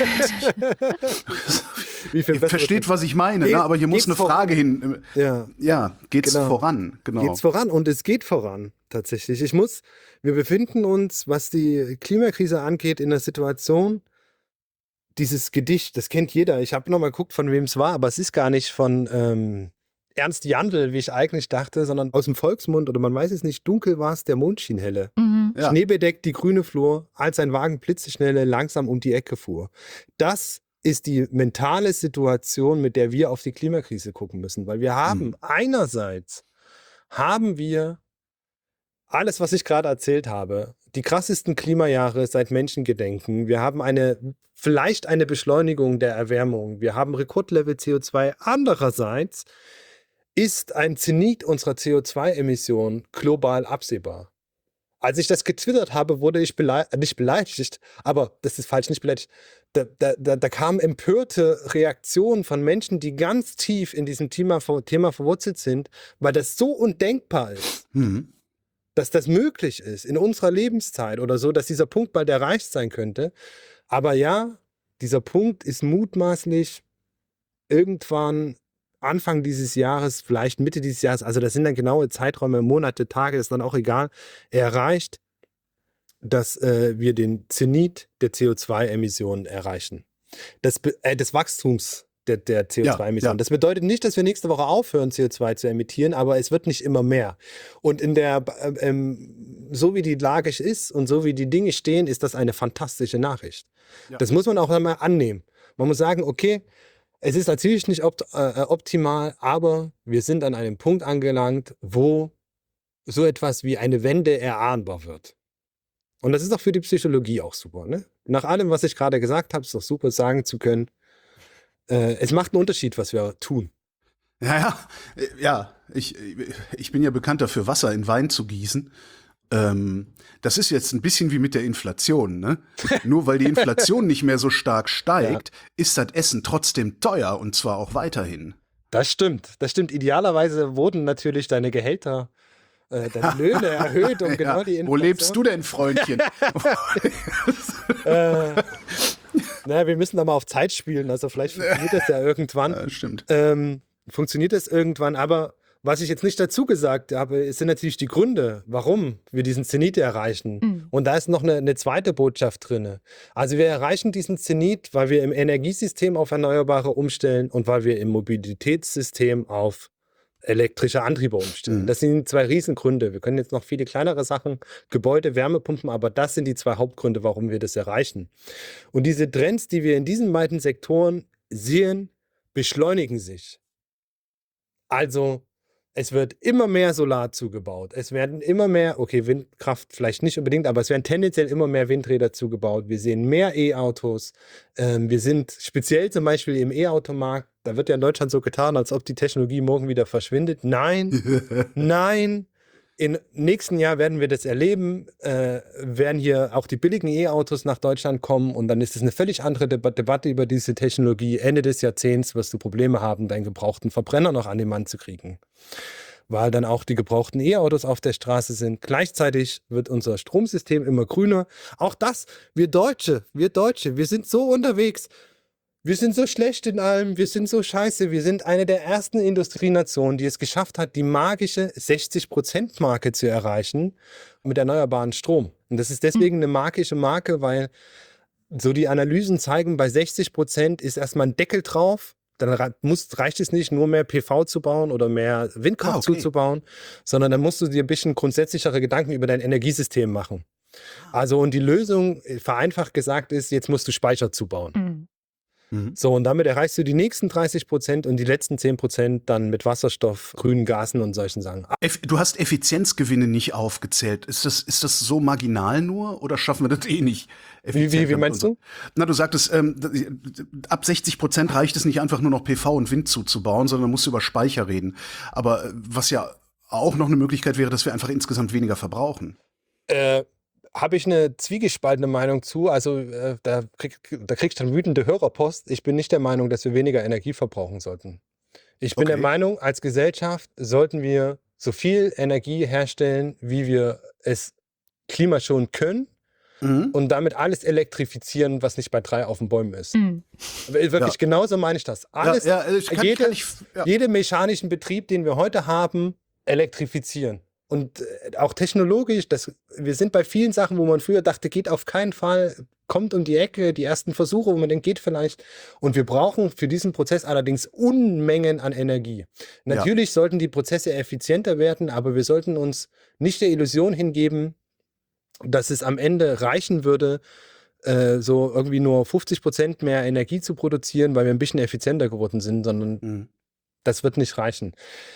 Wie viel Ihr besser versteht, wird's? was ich meine, Geht- ne? Aber hier muss geht's eine voran? Frage hin. Ja. Ja, geht's Genau. voran? Genau. Geht's voran, und es geht voran tatsächlich. Ich muss, wir befinden uns, was die Klimakrise angeht, in einer Situation, dieses Gedicht, das kennt jeder. Ich habe nochmal geguckt, von wem es war, aber es ist gar nicht von ähm, Ernst Jandl, wie ich eigentlich dachte, sondern aus dem Volksmund, oder man weiß es nicht, dunkel war es, der Mond schien helle. Mhm. Ja. Schneebedeckt die grüne Flur, als ein Wagen blitzeschnelle langsam um die Ecke fuhr. Das ist die mentale Situation, mit der wir auf die Klimakrise gucken müssen, weil wir haben Mhm. einerseits haben wir alles, was ich gerade erzählt habe, die krassesten Klimajahre seit Menschengedenken. Wir haben eine, vielleicht eine Beschleunigung der Erwärmung. Wir haben Rekordlevel C O zwei. Andererseits ist ein Zenit unserer C O zwei Emissionen global absehbar. Als ich das getwittert habe, wurde ich belei nicht beleidigt, aber das ist falsch, nicht beleidigt. Da, da, da, da kamen empörte Reaktionen von Menschen, die ganz tief in diesem Thema, Thema verwurzelt sind, weil das so undenkbar ist, Mhm. dass das möglich ist in unserer Lebenszeit oder so, dass dieser Punkt bald erreicht sein könnte. Aber ja, dieser Punkt ist mutmaßlich irgendwann Anfang dieses Jahres, vielleicht Mitte dieses Jahres, also das sind dann genaue Zeiträume, Monate, Tage, ist dann auch egal, erreicht, dass äh, wir den Zenit der C O zwei Emissionen erreichen. Das, Be- äh, des Wachstums der, der C O zwei Emissionen. Ja, ja. Das bedeutet nicht, dass wir nächste Woche aufhören, C O zwei zu emittieren, aber es wird nicht immer mehr. Und in der, äh, ähm, so wie die Lage ist und so wie die Dinge stehen, ist das eine fantastische Nachricht. Ja. Das muss man auch einmal annehmen. Man muss sagen, okay, es ist natürlich nicht opt äh, optimal, aber wir sind an einem Punkt angelangt, wo so etwas wie eine Wende erahnbar wird. Und das ist auch für die Psychologie auch super. Ne? Nach allem, was ich gerade gesagt habe, ist doch super sagen zu können, äh, es macht einen Unterschied, was wir tun. Ja, ja, ja, ich, ich bin ja bekannt dafür, Wasser in Wein zu gießen. Ähm, das ist jetzt ein bisschen wie mit der Inflation, ne? Nur weil die Inflation nicht mehr so stark steigt, ja. ist das Essen trotzdem teuer und zwar auch weiterhin. Das stimmt, das stimmt. Idealerweise wurden natürlich deine Gehälter, äh, deine Löhne erhöht, um ja. genau die Inflation. Wo lebst du denn, Freundchen? äh, naja, wir müssen da mal auf Zeit spielen, also vielleicht funktioniert das ja irgendwann. Ja, stimmt. Ähm, funktioniert das irgendwann, aber was ich jetzt nicht dazu gesagt habe, sind natürlich die Gründe, warum wir diesen Zenit erreichen. Mhm. Und da ist noch eine, eine zweite Botschaft drin. Also wir erreichen diesen Zenit, weil wir im Energiesystem auf Erneuerbare umstellen und weil wir im Mobilitätssystem auf elektrische Antriebe umstellen. Mhm. Das sind zwei Riesengründe. Wir können jetzt noch viele kleinere Sachen, Gebäude, Wärmepumpen, aber das sind die zwei Hauptgründe, warum wir das erreichen. Und diese Trends, die wir in diesen beiden Sektoren sehen, beschleunigen sich. Also es wird immer mehr Solar zugebaut. Es werden immer mehr, okay, Windkraft vielleicht nicht unbedingt, aber es werden tendenziell immer mehr Windräder zugebaut. Wir sehen mehr E-Autos. Ähm, wir sind speziell zum Beispiel im E-Automarkt, da wird ja in Deutschland so getan, als ob die Technologie morgen wieder verschwindet. Nein, nein. Im nächsten Jahr werden wir das erleben, äh, werden hier auch die billigen E-Autos nach Deutschland kommen und dann ist es eine völlig andere Deb- Debatte über diese Technologie. Ende des Jahrzehnts wirst du Probleme haben, deinen gebrauchten Verbrenner noch an den Mann zu kriegen, weil dann auch die gebrauchten E-Autos auf der Straße sind. Gleichzeitig wird unser Stromsystem immer grüner. Auch das, wir Deutsche, wir Deutsche, wir sind so unterwegs. Wir sind so schlecht in allem, wir sind so scheiße. Wir sind eine der ersten Industrienationen, die es geschafft hat, die magische sechzig Prozent Marke zu erreichen mit erneuerbaren Strom. Und das ist deswegen eine magische Marke, weil so die Analysen zeigen, bei sechzig Prozent ist erstmal ein Deckel drauf. Dann muss, reicht es nicht, nur mehr P V zu bauen oder mehr Windkraft ah, okay. zuzubauen, sondern dann musst du dir ein bisschen grundsätzlichere Gedanken über dein Energiesystem machen. Also und die Lösung, vereinfacht gesagt, ist, jetzt musst du Speicher zubauen. Mhm. So, und damit erreichst du die nächsten dreißig Prozent und die letzten zehn Prozent dann mit Wasserstoff, grünen Gasen und solchen Sachen. Du hast Effizienzgewinne nicht aufgezählt. Ist das, ist das so marginal nur oder schaffen wir das eh nicht? Wie, wie, wie meinst du? Na, du sagtest, ähm, ab sechzig Prozent reicht es nicht einfach nur noch P V und Wind zuzubauen, sondern musst du über Speicher reden. Aber was ja auch noch eine Möglichkeit wäre, dass wir einfach insgesamt weniger verbrauchen. Äh, Habe ich eine zwiegespaltene Meinung zu. Also äh, da, krieg, da kriegst du dann wütende Hörerpost. Ich bin nicht der Meinung, dass wir weniger Energie verbrauchen sollten. Ich bin okay. der Meinung, als Gesellschaft sollten wir so viel Energie herstellen, wie wir es klimaschonend können mhm. und damit alles elektrifizieren, was nicht bei drei auf den Bäumen ist. Mhm. Wirklich, ja. genauso meine ich das. Alles, ja, ja, ich kann, jede, kann ich, ja. jeden mechanischen Betrieb, den wir heute haben, elektrifizieren. Und auch technologisch, das, wir sind bei vielen Sachen, wo man früher dachte, geht auf keinen Fall, kommt um die Ecke, die ersten Versuche, wo man denkt, geht vielleicht. Und wir brauchen für diesen Prozess allerdings Unmengen an Energie. Natürlich ja. sollten die Prozesse effizienter werden, aber wir sollten uns nicht der Illusion hingeben, dass es am Ende reichen würde, äh, so irgendwie nur fünfzig Prozent mehr Energie zu produzieren, weil wir ein bisschen effizienter geworden sind, sondern mhm. das wird nicht reichen.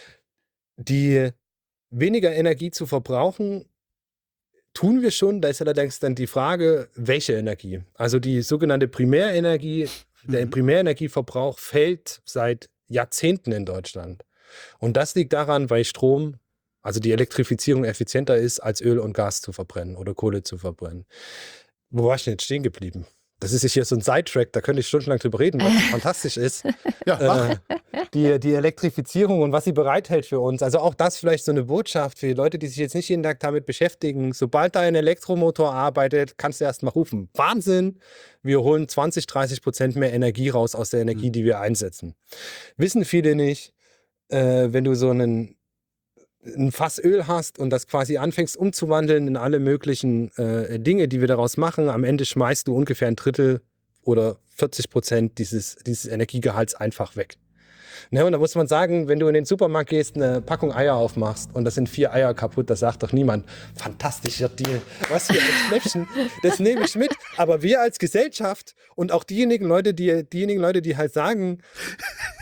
Die weniger Energie zu verbrauchen, tun wir schon. Da ist allerdings dann die Frage, welche Energie? Also die sogenannte Primärenergie, mhm. der Primärenergieverbrauch fällt seit Jahrzehnten in Deutschland. Und das liegt daran, weil Strom, also die Elektrifizierung effizienter ist, als Öl und Gas zu verbrennen oder Kohle zu verbrennen. Wo war ich denn jetzt stehen geblieben? Das ist hier so ein Sidetrack, da könnte ich stundenlang drüber reden, was fantastisch ist. Ja, äh, die, die Elektrifizierung und was sie bereithält für uns. Also auch das vielleicht so eine Botschaft für die Leute, die sich jetzt nicht jeden Tag damit beschäftigen. Sobald da ein Elektromotor arbeitet, kannst du erst mal rufen. Wahnsinn! Wir holen zwanzig, dreißig Prozent mehr Energie raus aus der Energie, die wir einsetzen. Wissen viele nicht, äh, wenn du so einen ein Fass Öl hast und das quasi anfängst umzuwandeln in alle möglichen äh, Dinge, die wir daraus machen, am Ende schmeißt du ungefähr ein Drittel oder vierzig Prozent dieses, dieses Energiegehalts einfach weg. Ne, und da muss man sagen, wenn du in den Supermarkt gehst, eine Packung Eier aufmachst und das sind vier Eier kaputt, das sagt doch niemand, fantastischer Deal, was für ein Schnäppchen, das nehme ich mit. Aber wir als Gesellschaft und auch diejenigen Leute, die, diejenigen Leute, die halt sagen,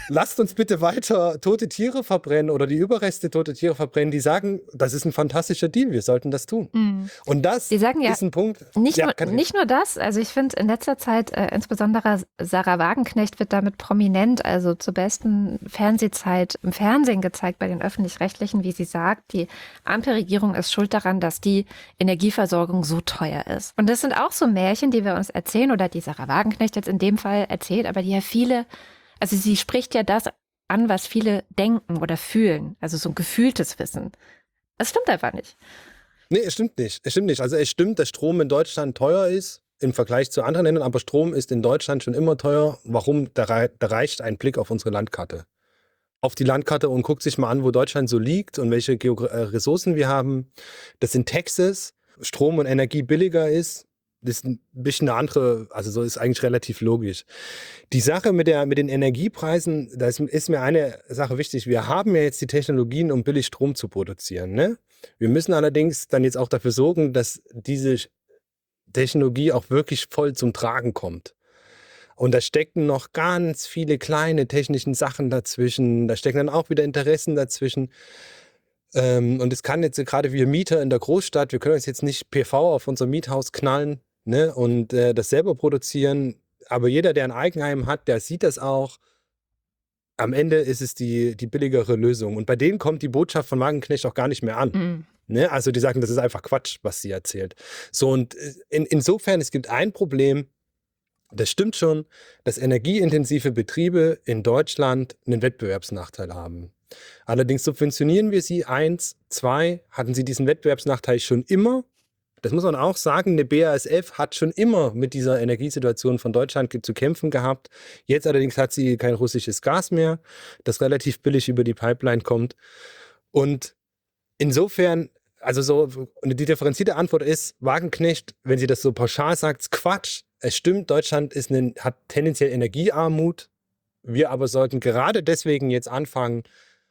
lasst uns bitte weiter tote Tiere verbrennen oder die Überreste tote Tiere verbrennen. Die sagen, das ist ein fantastischer Deal, wir sollten das tun. Mhm. Und das Die sagen ja, ist ein Punkt. Nicht, Ja, nur, kann ich- nicht nur das, also ich finde in letzter Zeit, äh, insbesondere Sarah Wagenknecht wird damit prominent, also zur besten Fernsehzeit im Fernsehen gezeigt bei den Öffentlich-Rechtlichen, wie sie sagt, die Ampelregierung ist schuld daran, dass die Energieversorgung so teuer ist. Und das sind auch so Märchen, die wir uns erzählen oder die Sarah Wagenknecht jetzt in dem Fall erzählt, aber die ja viele, also sie spricht ja das an, was viele denken oder fühlen, also so ein gefühltes Wissen. Das stimmt einfach nicht. Nee, es stimmt nicht. Es stimmt nicht. Also es stimmt, dass Strom in Deutschland teuer ist im Vergleich zu anderen Ländern, aber Strom ist in Deutschland schon immer teuer. Warum? Da, rei- da reicht ein Blick auf unsere Landkarte. Auf die Landkarte und guckt sich mal an, wo Deutschland so liegt und welche Geogra- äh, Ressourcen wir haben. Dass in Texas Strom und Energie billiger ist, das ist ein bisschen eine andere, also so ist eigentlich relativ logisch. Die Sache mit, der, mit den Energiepreisen, da ist, ist mir eine Sache wichtig. Wir haben ja jetzt die Technologien, um billig Strom zu produzieren. Ne? Wir müssen allerdings dann jetzt auch dafür sorgen, dass diese Technologie auch wirklich voll zum Tragen kommt. Und da stecken noch ganz viele kleine technischen Sachen dazwischen. Da stecken dann auch wieder Interessen dazwischen. Ähm, und es kann jetzt gerade wir Mieter in der Großstadt, wir können uns jetzt nicht P V auf unser Miethaus knallen, ne, und äh, das selber produzieren. Aber jeder, der ein Eigenheim hat, der sieht das auch. Am Ende ist es die, die billigere Lösung. Und bei denen kommt die Botschaft von Wagenknecht auch gar nicht mehr an. Mhm. Ne? Also die sagen, das ist einfach Quatsch, was sie erzählt. So, und in, insofern, es gibt ein Problem, das stimmt schon, dass energieintensive Betriebe in Deutschland einen Wettbewerbsnachteil haben. Allerdings subventionieren wir sie. Eins, zwei, hatten sie diesen Wettbewerbsnachteil schon immer. Das muss man auch sagen, eine B A S F hat schon immer mit dieser Energiesituation von Deutschland zu kämpfen gehabt. Jetzt allerdings hat sie kein russisches Gas mehr, das relativ billig über die Pipeline kommt. Und insofern, also so, und die differenzierte Antwort ist, Wagenknecht, wenn sie das so pauschal sagt, ist Quatsch. Es stimmt, Deutschland ist ein, hat tendenziell Energiearmut. Wir aber sollten gerade deswegen jetzt anfangen,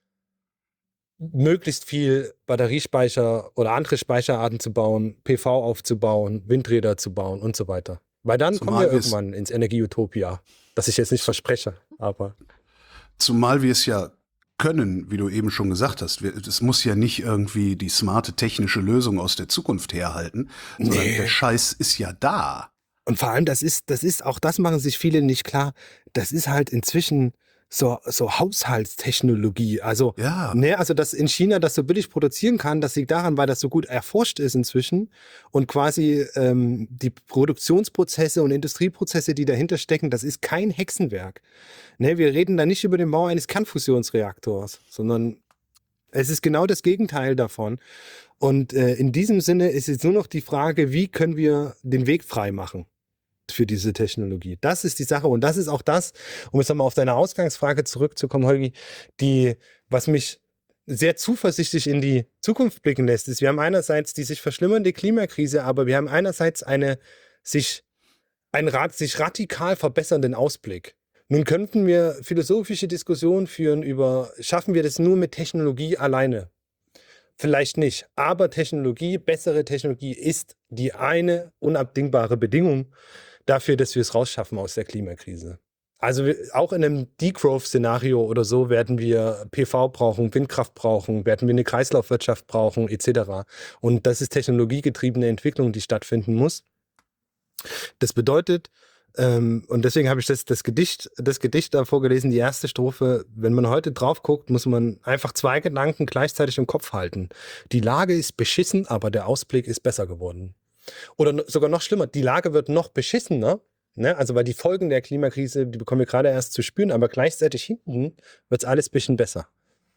möglichst viel Batteriespeicher oder andere Speicherarten zu bauen, P V aufzubauen, Windräder zu bauen und so weiter. Weil dann Zumal kommen wir wir es- irgendwann ins Energieutopia, das ich jetzt nicht verspreche, aber Zumal wir es ja können, wie du eben schon gesagt hast. Wir- Es muss ja nicht irgendwie die smarte technische Lösung aus der Zukunft herhalten, sondern Nee. der Scheiß ist ja da. und vor allem, das ist, das ist, auch das machen sich viele nicht klar, das ist halt inzwischen so, so Haushaltstechnologie. Also, Ja. ne, also, dass in China das so billig produzieren kann, das liegt daran, weil das so gut erforscht ist inzwischen und quasi ähm, die Produktionsprozesse und Industrieprozesse, die dahinter stecken, das ist kein Hexenwerk. Ne, wir reden da nicht über den Bau eines Kernfusionsreaktors, sondern es ist genau das Gegenteil davon. Und äh, in diesem Sinne ist jetzt nur noch die Frage, wie können wir den Weg frei machen für diese Technologie. Das ist die Sache und das ist auch das, um jetzt nochmal auf deine Ausgangsfrage zurückzukommen, Holgi, die, was mich sehr zuversichtlich in die Zukunft blicken lässt, ist, wir haben einerseits die sich verschlimmernde Klimakrise, aber wir haben einerseits eine sich, einen rat, sich radikal verbessernden Ausblick. Nun könnten wir philosophische Diskussionen führen über, schaffen wir das nur mit Technologie alleine? Vielleicht nicht, aber Technologie, bessere Technologie ist die eine unabdingbare Bedingung dafür, dass wir es rausschaffen aus der Klimakrise. Also wir, auch in einem Degrowth-Szenario oder so werden wir P V brauchen, Windkraft brauchen, werden wir eine Kreislaufwirtschaft brauchen, et cetera. Und das ist technologiegetriebene Entwicklung, die stattfinden muss. Das bedeutet, ähm, und deswegen habe ich das, das, Gedicht, das Gedicht da vorgelesen, die erste Strophe. Wenn man heute drauf guckt, muss man einfach zwei Gedanken gleichzeitig im Kopf halten. Die Lage ist beschissen, aber der Ausblick ist besser geworden. Oder no- sogar noch schlimmer, die Lage wird noch beschissener, ne? Also weil die Folgen der Klimakrise, die bekommen wir gerade erst zu spüren, aber gleichzeitig hinten wird es alles ein bisschen besser.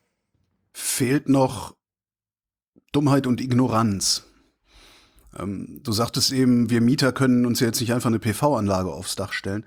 Fehlt noch Dummheit und Ignoranz. Ähm, du sagtest eben, wir Mieter können uns ja jetzt nicht einfach eine P V-Anlage aufs Dach stellen.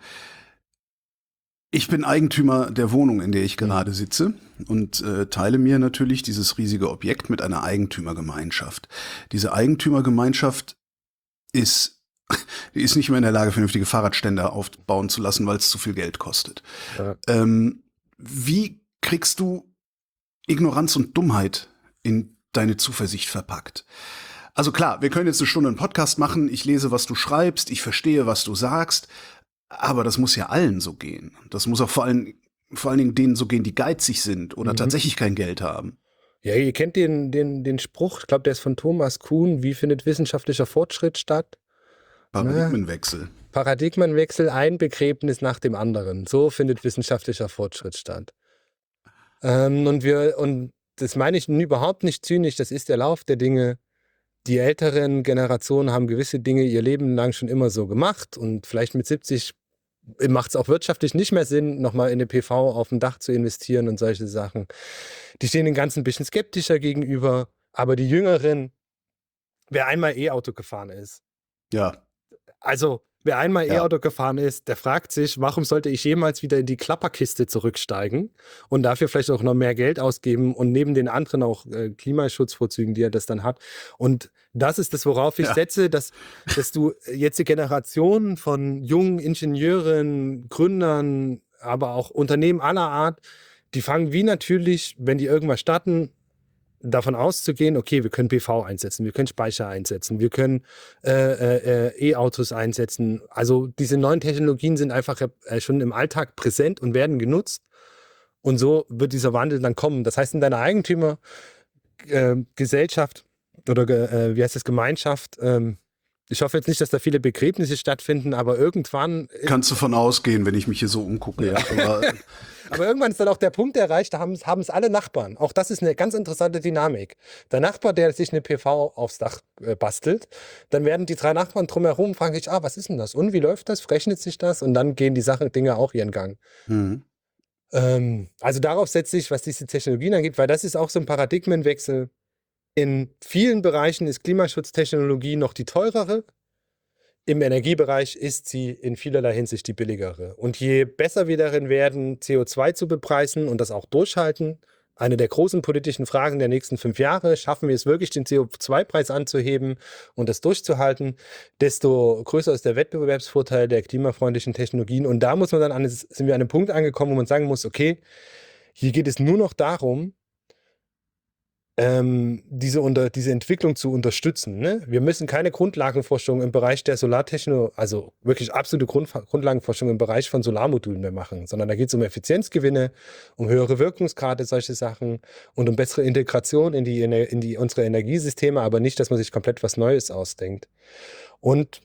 Ich bin Eigentümer der Wohnung, in der ich gerade sitze und äh, teile mir natürlich dieses riesige Objekt mit einer Eigentümergemeinschaft. Diese Eigentümergemeinschaft ist, die ist nicht mehr in der Lage, vernünftige Fahrradständer aufbauen zu lassen, weil es zu viel Geld kostet. Ja. Ähm, wie kriegst du Ignoranz und Dummheit in deine Zuversicht verpackt? Also klar, wir können jetzt eine Stunde einen Podcast machen, ich lese, was du schreibst, ich verstehe, was du sagst, aber das muss ja allen so gehen. Das muss auch vor allem vor allen Dingen denen so gehen, die geizig sind oder Mhm. tatsächlich kein Geld haben. Ja, ihr kennt den, den, den Spruch, ich glaube, der ist von Thomas Kuhn, wie findet wissenschaftlicher Fortschritt statt? Paradigmenwechsel. Paradigmenwechsel, ein Begräbnis nach dem anderen. So findet wissenschaftlicher Fortschritt statt. Ähm, und wir, und das meine ich überhaupt nicht zynisch, das ist der Lauf der Dinge. Die älteren Generationen haben gewisse Dinge ihr Leben lang schon immer so gemacht und vielleicht mit siebzig macht es auch wirtschaftlich nicht mehr Sinn, nochmal in eine P V auf dem Dach zu investieren und solche Sachen. Die stehen dem Ganzen ein bisschen skeptischer gegenüber, aber die Jüngeren, wer einmal E-Auto gefahren ist, Ja. also wer einmal Ja. E-Auto gefahren ist, der fragt sich, warum sollte ich jemals wieder in die Klapperkiste zurücksteigen und dafür vielleicht auch noch mehr Geld ausgeben und neben den anderen auch äh, Klimaschutzvorzügen, die er das dann hat. Und das ist das, worauf ich Ja. setze, dass, dass du jetzt die Generation von jungen Ingenieuren, Gründern, aber auch Unternehmen aller Art, die fangen wie natürlich, wenn die irgendwas starten, davon auszugehen, okay, wir können P V einsetzen, wir können Speicher einsetzen, wir können äh, äh, E-Autos einsetzen. Also diese neuen Technologien sind einfach äh, schon im Alltag präsent und werden genutzt. Und so wird dieser Wandel dann kommen. Das heißt, in deiner Eigentümergesellschaft äh, oder äh, wie heißt das, Gemeinschaft, ähm, ich hoffe jetzt nicht, dass da viele Begräbnisse stattfinden, aber irgendwann Kannst du von ausgehen, wenn ich mich hier so umgucke. Ja. Aber, Aber irgendwann ist dann auch der Punkt erreicht, da haben es alle Nachbarn. Auch das ist eine ganz interessante Dynamik. Der Nachbar, der sich eine P V aufs Dach äh, bastelt, dann werden die drei Nachbarn drumherum fragen sich, ah, was ist denn das? Und wie läuft das? Rechnet sich das? Und dann gehen die Sachen, Dinge auch ihren Gang. mhm. Ähm, also darauf setze ich, was diese Technologien angeht, weil das ist auch so ein Paradigmenwechsel. In vielen Bereichen ist Klimaschutztechnologie noch die teurere. Im Energiebereich ist sie in vielerlei Hinsicht die billigere. Und je besser wir darin werden, C O zwei zu bepreisen und das auch durchhalten, eine der großen politischen Fragen der nächsten fünf Jahre, schaffen wir es wirklich, den C O zwei Preis anzuheben und das durchzuhalten, desto größer ist der Wettbewerbsvorteil der klimafreundlichen Technologien. Und da muss man dann an, sind wir an einem Punkt angekommen, wo man sagen muss, okay, hier geht es nur noch darum, Ähm, diese, unter, diese Entwicklung zu unterstützen. Ne? Wir müssen keine Grundlagenforschung im Bereich der Solartechnologie, also wirklich absolute Grund, Grundlagenforschung im Bereich von Solarmodulen mehr machen, sondern da geht es um Effizienzgewinne, um höhere Wirkungsgrade, solche Sachen und um bessere Integration in die, in die unsere Energiesysteme, aber nicht, dass man sich komplett was Neues ausdenkt. Und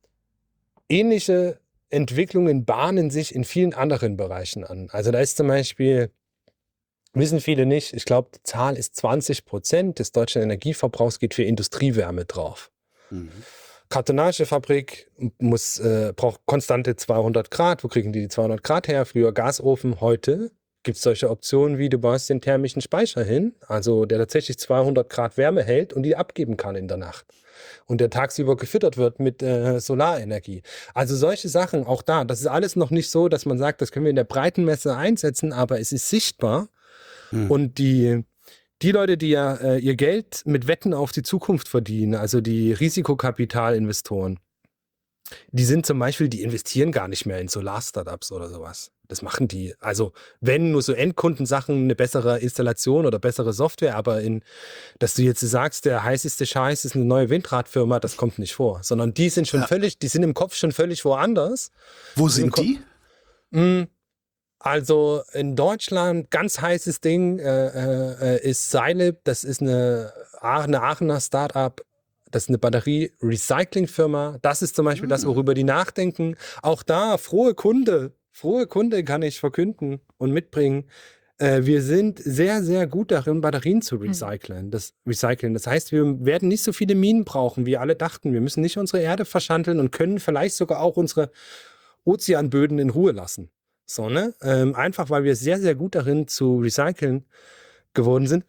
ähnliche Entwicklungen bahnen sich in vielen anderen Bereichen an. Also da ist zum Beispiel, wissen viele nicht, ich glaube, die Zahl ist zwanzig Prozent des deutschen Energieverbrauchs geht für Industriewärme drauf. Mhm. Kartonagefabrik muss, äh, braucht konstante zweihundert Grad. Wo kriegen die die zweihundert Grad her? Früher Gasofen, heute gibt es solche Optionen wie, du baust den thermischen Speicher hin, also der tatsächlich zweihundert Grad Wärme hält und die abgeben kann in der Nacht. Und der tagsüber gefüttert wird mit äh, Solarenergie. Also solche Sachen, auch da, das ist alles noch nicht so, dass man sagt, das können wir in der breiten Messe einsetzen, aber es ist sichtbar. Hm. Und die, die Leute, die ja äh, ihr Geld mit Wetten auf die Zukunft verdienen, also die Risikokapitalinvestoren, die sind zum Beispiel, die investieren gar nicht mehr in Solar-Startups oder sowas. Das machen die. Also wenn nur so Endkundensachen, eine bessere Installation oder bessere Software, aber in, dass du jetzt sagst, der heißeste Scheiß ist eine neue Windradfirma, das kommt nicht vor. Sondern die sind schon ja. völlig, die sind im Kopf schon völlig woanders. Wo sind die? Mh, Also in Deutschland, ganz heißes Ding äh, äh, ist Seilib. Das ist eine, eine Aachener Startup. Das ist eine Batterie-Recycling-Firma. Das ist zum Beispiel mhm. das, worüber die nachdenken. Auch da, frohe Kunde, frohe Kunde kann ich verkünden und mitbringen. Äh, wir sind sehr, sehr gut darin, Batterien zu recyceln. Mhm. Das, recyceln. Das heißt, wir werden nicht so viele Minen brauchen, wie alle dachten. Wir müssen nicht unsere Erde verschandeln und können vielleicht sogar auch unsere Ozeanböden in Ruhe lassen. So, ne? Ähm, einfach, weil wir sehr, sehr gut darin zu recyceln geworden sind.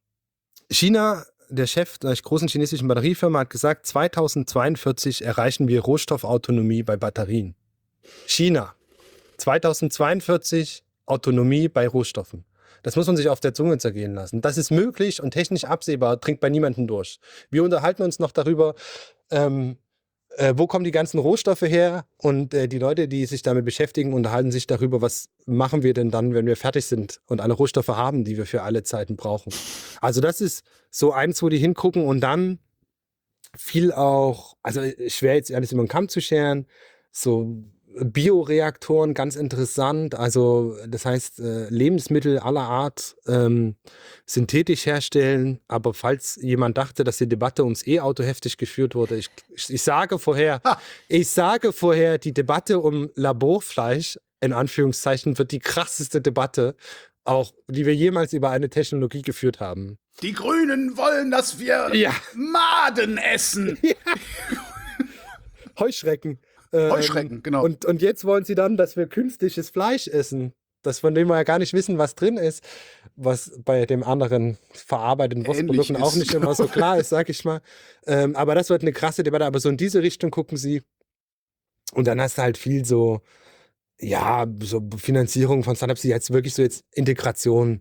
China, der Chef der großen chinesischen Batteriefirma, hat gesagt, zweitausendzweiundvierzig erreichen wir Rohstoffautonomie bei Batterien. China, zweitausendzweiundvierzig Autonomie bei Rohstoffen. Das muss man sich auf der Zunge zergehen lassen. Das ist möglich und technisch absehbar, dringt bei niemandem durch. Wir unterhalten uns noch darüber, ähm, Äh, wo kommen die ganzen Rohstoffe her? Und äh, die Leute, die sich damit beschäftigen, unterhalten sich darüber, was machen wir denn dann, wenn wir fertig sind und alle Rohstoffe haben, die wir für alle Zeiten brauchen. Also das ist so eins, wo die hingucken und dann viel auch, also schwer jetzt alles über den Kamm zu scheren, so Bioreaktoren, ganz interessant. Also das heißt, äh, Lebensmittel aller Art ähm, synthetisch herstellen. Aber falls jemand dachte, dass die Debatte ums E-Auto heftig geführt wurde, ich, ich, ich sage vorher, Ha. ich sage vorher, die Debatte um Laborfleisch, in Anführungszeichen, wird die krasseste Debatte, auch die wir jemals über eine Technologie geführt haben. Die Grünen wollen, dass wir Ja. Maden essen. Heuschrecken. Ähm, Heuschrecken, genau. Und, und jetzt wollen sie dann, dass wir künstliches Fleisch essen. Das, von dem wir ja gar nicht wissen, was drin ist, was bei dem anderen verarbeiteten Wurstprodukten Ähnlich auch ist. nicht immer so klar ist, sag ich mal. Ähm, aber das wird eine krasse Debatte. Aber so in diese Richtung gucken sie. Und dann hast du halt viel so, ja, so Finanzierung von Startups, die jetzt wirklich so jetzt Integration,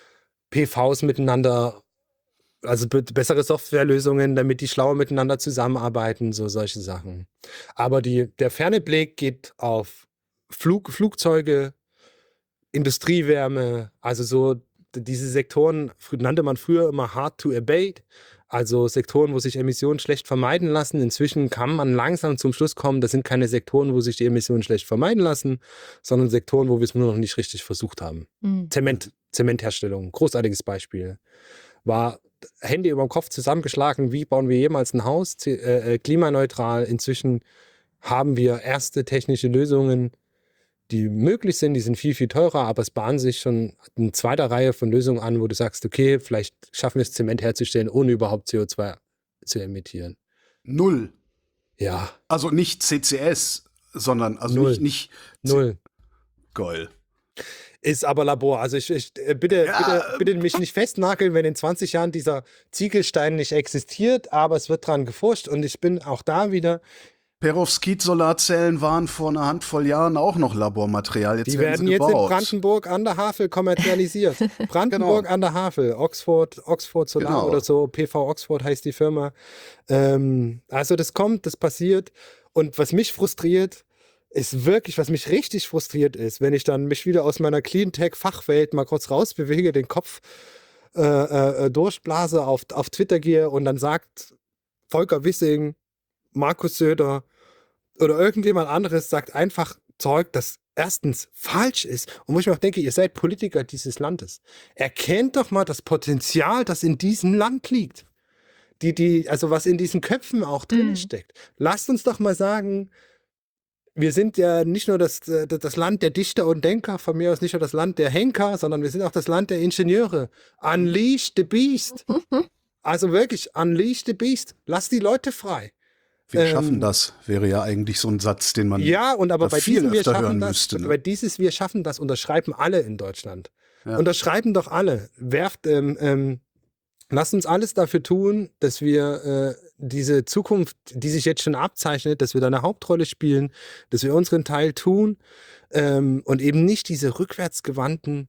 P Vs miteinander, also be- bessere Softwarelösungen, damit die schlauer miteinander zusammenarbeiten, so solche Sachen. Aber die, der ferne Blick geht auf Flug, Flugzeuge, Industriewärme, also so d- diese Sektoren frü- nannte man früher immer hard to abate, also Sektoren, wo sich Emissionen schlecht vermeiden lassen. Inzwischen kann man langsam zum Schluss kommen, das sind keine Sektoren, wo sich die Emissionen schlecht vermeiden lassen, sondern Sektoren, wo wir es nur noch nicht richtig versucht haben. Mhm. Zement, Zementherstellung, großartiges Beispiel. War Hände über dem Kopf zusammengeschlagen, wie bauen wir jemals ein Haus, Z- äh, äh, klimaneutral. Inzwischen haben wir erste technische Lösungen, die möglich sind, die sind viel, viel teurer, aber es bahnt sich schon eine zweite Reihe von Lösungen an, wo du sagst, okay, vielleicht schaffen wir es, Zement herzustellen, ohne überhaupt C O zwei zu emittieren. Null. Ja, Also nicht C C S, sondern also Null. nicht, nicht null. Geil. Ist aber Labor. Also ich, ich äh, bitte, Ja, bitte, bitte mich nicht festnageln, wenn in zwanzig Jahren dieser Ziegelstein nicht existiert, aber es wird dran geforscht und ich bin auch da wieder. Perovskit-Solarzellen waren vor einer Handvoll Jahren auch noch Labormaterial. Jetzt Die werden, werden sie jetzt in gebaut. Brandenburg an der Havel kommerzialisiert. Brandenburg an der Havel, Oxford, Oxford Solar Genau. oder so, P V Oxford heißt die Firma. Ähm, also das kommt, das passiert. Und was mich frustriert, ist wirklich, was mich richtig frustriert ist, wenn ich dann mich wieder aus meiner Cleantech-Fachwelt mal kurz rausbewege, den Kopf äh, äh, durchblase, auf, auf Twitter gehe und dann sagt Volker Wissing, Markus Söder oder irgendjemand anderes sagt einfach Zeug, das erstens falsch ist und wo ich mir auch denke, ihr seid Politiker dieses Landes. Erkennt doch mal das Potenzial, das in diesem Land liegt. Die, die, also was in diesen Köpfen auch drin Mhm. steckt. Lasst uns doch mal sagen, wir sind ja nicht nur das, äh, das Land der Dichter und Denker, von mir aus nicht nur das Land der Henker, sondern wir sind auch das Land der Ingenieure. Unleash the Beast. Also wirklich, unleash the Beast. Lass die Leute frei. Wir Ähm, schaffen das, wäre ja eigentlich so ein Satz, den man Ja, und aber da bei viel diesem Wir öfter schaffen hören das, müsste, ne? bei dieses Wir schaffen das unterschreiben alle in Deutschland. Ja. Unterschreiben doch alle. Werft, ähm, ähm, lasst uns alles dafür tun, dass wir äh, diese Zukunft, die sich jetzt schon abzeichnet, dass wir da eine Hauptrolle spielen, dass wir unseren Teil tun ähm, und eben nicht diese rückwärtsgewandten,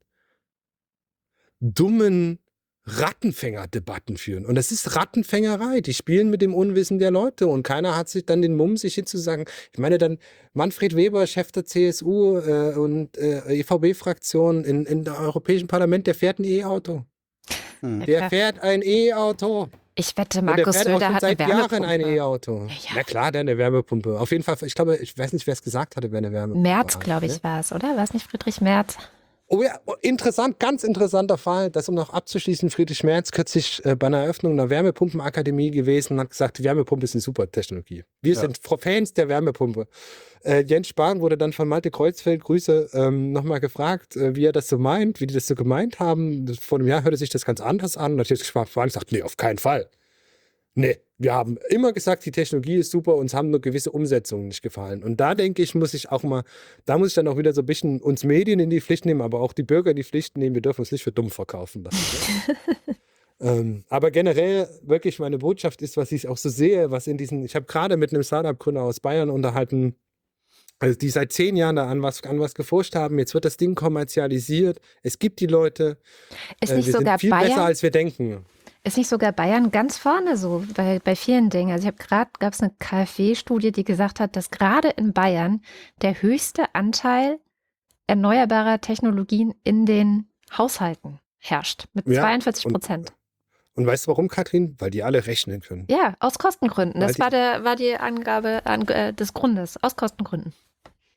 dummen Rattenfänger-Debatten führen. Und das ist Rattenfängerei. Die spielen mit dem Unwissen der Leute und keiner hat sich dann den Mumm, sich hinzusagen. Ich meine dann Manfred Weber, Chef der C S U äh, und äh, E V B-Fraktion in, in der Europäischen Parlament, der fährt ein E-Auto. Hm. Der fährt ein E-Auto. Ich wette, Und der Markus fährt auch Söder schon hat eine seit Jahren ein Wärmepumpe. E-Auto. Ja. Na klar, der hat eine Wärmepumpe. Auf jeden Fall, ich glaube, ich weiß nicht, wer es gesagt hatte, wer eine Wärmepumpe Merz, hat, glaube ne? ich, war es, oder? War es nicht Friedrich Merz? Oh ja, oh, interessant, ganz interessanter Fall, das um noch abzuschließen, Friedrich Merz kürzlich äh, bei einer Eröffnung einer Wärmepumpenakademie gewesen und hat gesagt, die Wärmepumpe ist eine super Technologie. Wir Ja. sind Fans der Wärmepumpe. Äh, Jens Spahn wurde dann von Malte Kreuzfeld, Grüße, ähm, nochmal gefragt, äh, wie er das so meint, wie die das so gemeint haben. Das, vor einem Jahr hörte sich das ganz anders an und hat jetzt Spahn gesagt, nee, auf keinen Fall. Nee, wir haben immer gesagt, die Technologie ist super, uns haben nur gewisse Umsetzungen nicht gefallen. Und da denke ich, muss ich auch mal, da muss ich dann auch wieder so ein bisschen uns Medien in die Pflicht nehmen, aber auch die Bürger in die Pflicht nehmen, wir dürfen uns nicht für dumm verkaufen lassen. Ne? ähm, aber generell wirklich meine Botschaft ist, was ich auch so sehe, was in diesen, ich habe gerade mit einem Startup-Gründer aus Bayern unterhalten, also die seit zehn Jahren da an was, an was geforscht haben, jetzt wird das Ding kommerzialisiert, es gibt die Leute, Ist äh, nicht wir sogar sind viel besser, Bayern? als wir denken. Ist nicht sogar Bayern ganz vorne so bei, bei vielen Dingen? Also ich habe gerade, gab es eine KfW-Studie, die gesagt hat, dass gerade in Bayern der höchste Anteil erneuerbarer Technologien in den Haushalten herrscht, mit Ja, zweiundvierzig und- Prozent. Und weißt du warum, Katrin? Weil die alle rechnen können. Ja, aus Kostengründen. Weil Das die- war, der, war die Angabe an, äh, des Grundes, aus Kostengründen.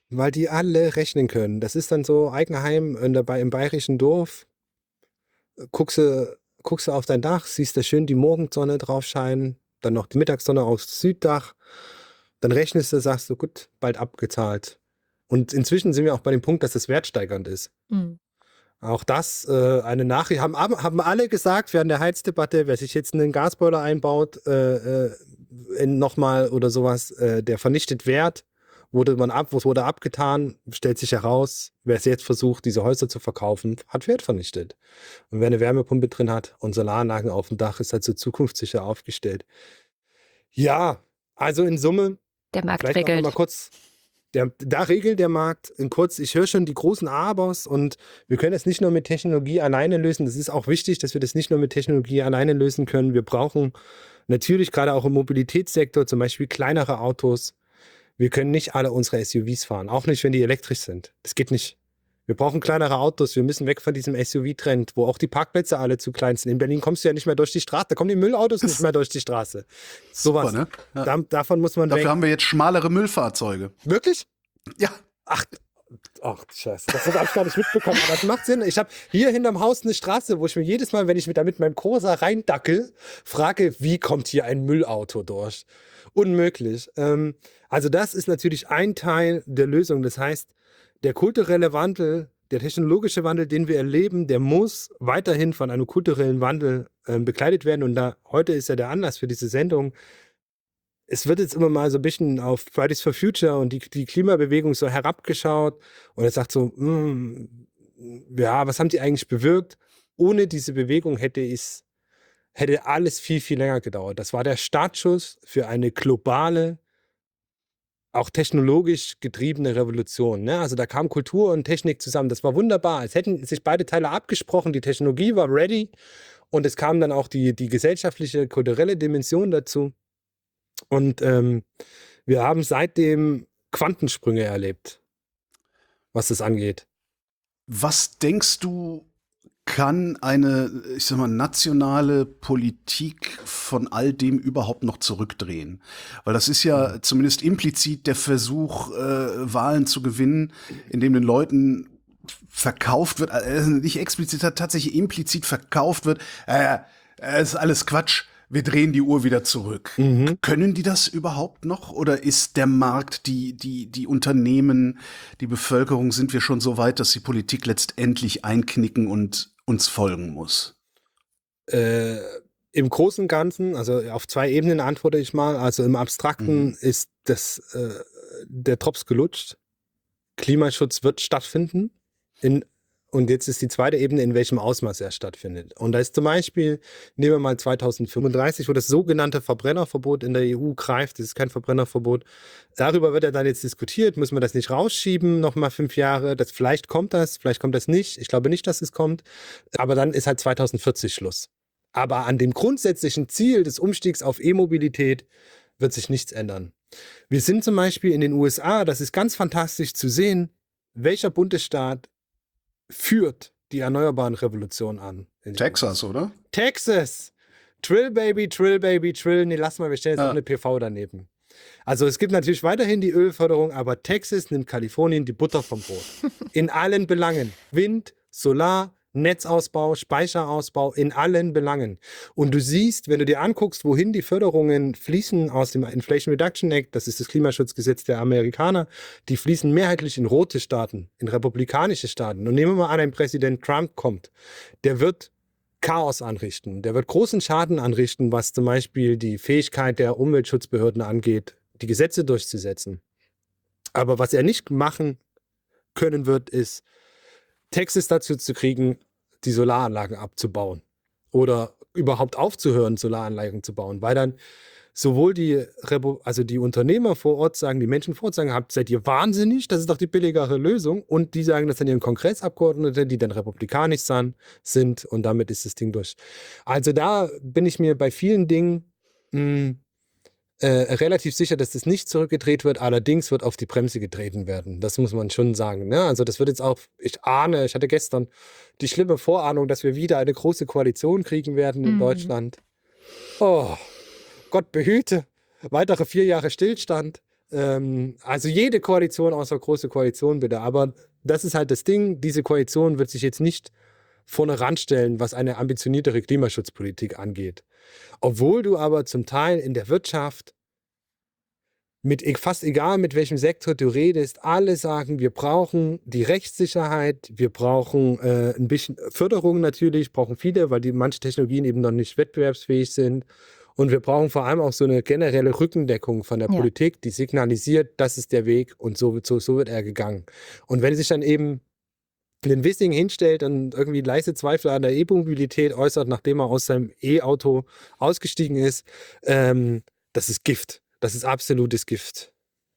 weil die alle rechnen können. Das ist dann so Eigenheim in der, bei, im bayerischen Dorf. Guckst du, guckst du auf dein Dach, siehst da schön die Morgensonne drauf scheinen, dann noch die Mittagssonne aufs Süddach. Dann rechnest du, sagst du, gut, bald abgezahlt. Und inzwischen sind wir auch bei dem Punkt, dass das wertsteigernd ist. Mhm. Auch das, äh, eine Nachricht, haben, haben alle gesagt während der Heizdebatte, wer sich jetzt einen Gasboiler einbaut, äh, äh, nochmal oder sowas, äh, der vernichtet Wert, wurde man ab, wurde abgetan, stellt sich heraus, wer es jetzt versucht, diese Häuser zu verkaufen, hat Wert vernichtet. Und wer eine Wärmepumpe drin hat und Solaranlagen auf dem Dach, ist halt so zukunftssicher aufgestellt. Ja, also in Summe, Der Markt vielleicht noch regelt. mal kurz, der, da regelt der Markt. In kurz, ich höre schon die großen Abers und wir können das nicht nur mit Technologie alleine lösen. Das ist auch wichtig, dass wir das nicht nur mit Technologie alleine lösen können. Wir brauchen natürlich gerade auch im Mobilitätssektor zum Beispiel kleinere Autos. Wir können nicht alle unsere S U Vs fahren, auch nicht, wenn die elektrisch sind. Das geht nicht. Wir brauchen kleinere Autos. Wir müssen weg von diesem S U V-Trend, wo auch die Parkplätze alle zu klein sind. In Berlin kommst du ja nicht mehr durch die Straße. Da kommen die Müllautos nicht mehr durch die Straße. Sowas. Super, ne? Ja. Da, davon muss man Dafür weg. haben wir jetzt schmalere Müllfahrzeuge. Wirklich? Ja. Ach, ach Scheiße, das habe ich gar nicht mitbekommen. Aber das macht Sinn. Ich habe hier hinterm Haus eine Straße, wo ich mir jedes Mal, wenn ich mit, da mit meinem Corsa reindackel, frage, wie kommt hier ein Müllauto durch? Unmöglich. Ähm, also das ist natürlich ein Teil der Lösung. Das heißt, der kulturelle Wandel, der technologische Wandel, den wir erleben, der muss weiterhin von einem kulturellen Wandel äh, begleitet werden. Und da heute ist ja der Anlass für diese Sendung. Es wird jetzt immer mal so ein bisschen auf Fridays for Future und die, die Klimabewegung so herabgeschaut und es sagt so, mh, ja, was haben die eigentlich bewirkt? Ohne diese Bewegung hätte es, hätte alles viel, viel länger gedauert. Das war der Startschuss für eine globale, auch technologisch getriebene Revolution. Ne? Also da kam Kultur und Technik zusammen. Das war wunderbar. Es hätten sich beide Teile abgesprochen. Die Technologie war ready und es kam dann auch die, die gesellschaftliche, kulturelle Dimension dazu. Und ähm, wir haben seitdem Quantensprünge erlebt, was das angeht. Was denkst du, kann eine, ich sag mal, nationale Politik von all dem überhaupt noch zurückdrehen? Weil das ist ja zumindest implizit der Versuch, äh, Wahlen zu gewinnen, indem den Leuten verkauft wird, äh, nicht explizit, tatsächlich implizit verkauft wird, äh, äh, ist alles Quatsch. Wir drehen die Uhr wieder zurück. Mhm. Können die das überhaupt noch? Oder ist der Markt, die, die, die Unternehmen, die Bevölkerung, sind wir schon so weit, dass die Politik letztendlich einknicken und uns folgen muss? Äh, Im Großen und Ganzen, also auf zwei Ebenen antworte ich mal. Also im Abstrakten Mhm. ist das, äh, der Drops gelutscht. Klimaschutz wird stattfinden. In Und jetzt ist die zweite Ebene, in welchem Ausmaß er stattfindet. Und da ist zum Beispiel, nehmen wir mal zweitausendfünfunddreißig, wo das sogenannte Verbrennerverbot in der E U greift. Das ist kein Verbrennerverbot. Darüber wird ja dann jetzt diskutiert. Müssen wir das nicht rausschieben, nochmal fünf Jahre? Das, vielleicht kommt das, vielleicht kommt das nicht. Ich glaube nicht, dass es kommt. Aber dann ist halt zweitausendvierzig Schluss. Aber an dem grundsätzlichen Ziel des Umstiegs auf E-Mobilität wird sich nichts ändern. Wir sind zum Beispiel in den U S A, das ist ganz fantastisch zu sehen, welcher Bundesstaat führt die erneuerbaren Revolution an. Texas, oder? Texas! Trill Baby, Trill Baby, Trill. Nee, lass mal, wir stellen jetzt Ja. noch eine P V daneben. Also es gibt natürlich weiterhin die Ölförderung, aber Texas nimmt Kalifornien die Butter vom Brot. In allen Belangen. Wind, Solar, Netzausbau, Speicherausbau, in allen Belangen. Und du siehst, wenn du dir anguckst, wohin die Förderungen fließen aus dem Inflation Reduction Act, das ist das Klimaschutzgesetz der Amerikaner, die fließen mehrheitlich in rote Staaten, in republikanische Staaten. Und nehmen wir mal an, ein Präsident Trump kommt, der wird Chaos anrichten, der wird großen Schaden anrichten, was zum Beispiel die Fähigkeit der Umweltschutzbehörden angeht, die Gesetze durchzusetzen. Aber was er nicht machen können wird, ist, Texas dazu zu kriegen, die Solaranlagen abzubauen oder überhaupt aufzuhören, Solaranlagen zu bauen, weil dann sowohl die, Repo- also die Unternehmer vor Ort sagen, die Menschen vor Ort sagen, habt, seid ihr wahnsinnig, das ist doch die billigere Lösung, und die sagen das dann ihren Kongressabgeordneten, die dann republikanisch san- sind, und damit ist das Ding durch. Also da bin ich mir bei vielen Dingen mh, äh, relativ sicher, dass das nicht zurückgedreht wird, allerdings wird auf die Bremse getreten werden. Das muss man schon sagen. Ne? Also das wird jetzt auch, ich ahne, ich hatte gestern die schlimme Vorahnung, dass wir wieder eine große Koalition kriegen werden in Mhm. Deutschland. Oh, Gott behüte. Weitere vier Jahre Stillstand. Ähm, also jede Koalition außer große Koalition bitte. Aber das ist halt das Ding, diese Koalition wird sich jetzt nicht vorne ranstellen, was eine ambitioniertere Klimaschutzpolitik angeht. Obwohl du aber zum Teil in der Wirtschaft mit e- fast egal, mit welchem Sektor du redest, alle sagen, wir brauchen die Rechtssicherheit, wir brauchen äh, ein bisschen Förderung natürlich, brauchen viele, weil die manche Technologien eben noch nicht wettbewerbsfähig sind. Und wir brauchen vor allem auch so eine generelle Rückendeckung von der Ja. Politik, die signalisiert, das ist der Weg und so, wird- so, so wird er gegangen. Und wenn sich dann eben den Wissing hinstellt und irgendwie leise Zweifel an der E-Mobilität äußert, nachdem er aus seinem E-Auto ausgestiegen ist, ähm, das ist Gift. Das ist absolutes Gift.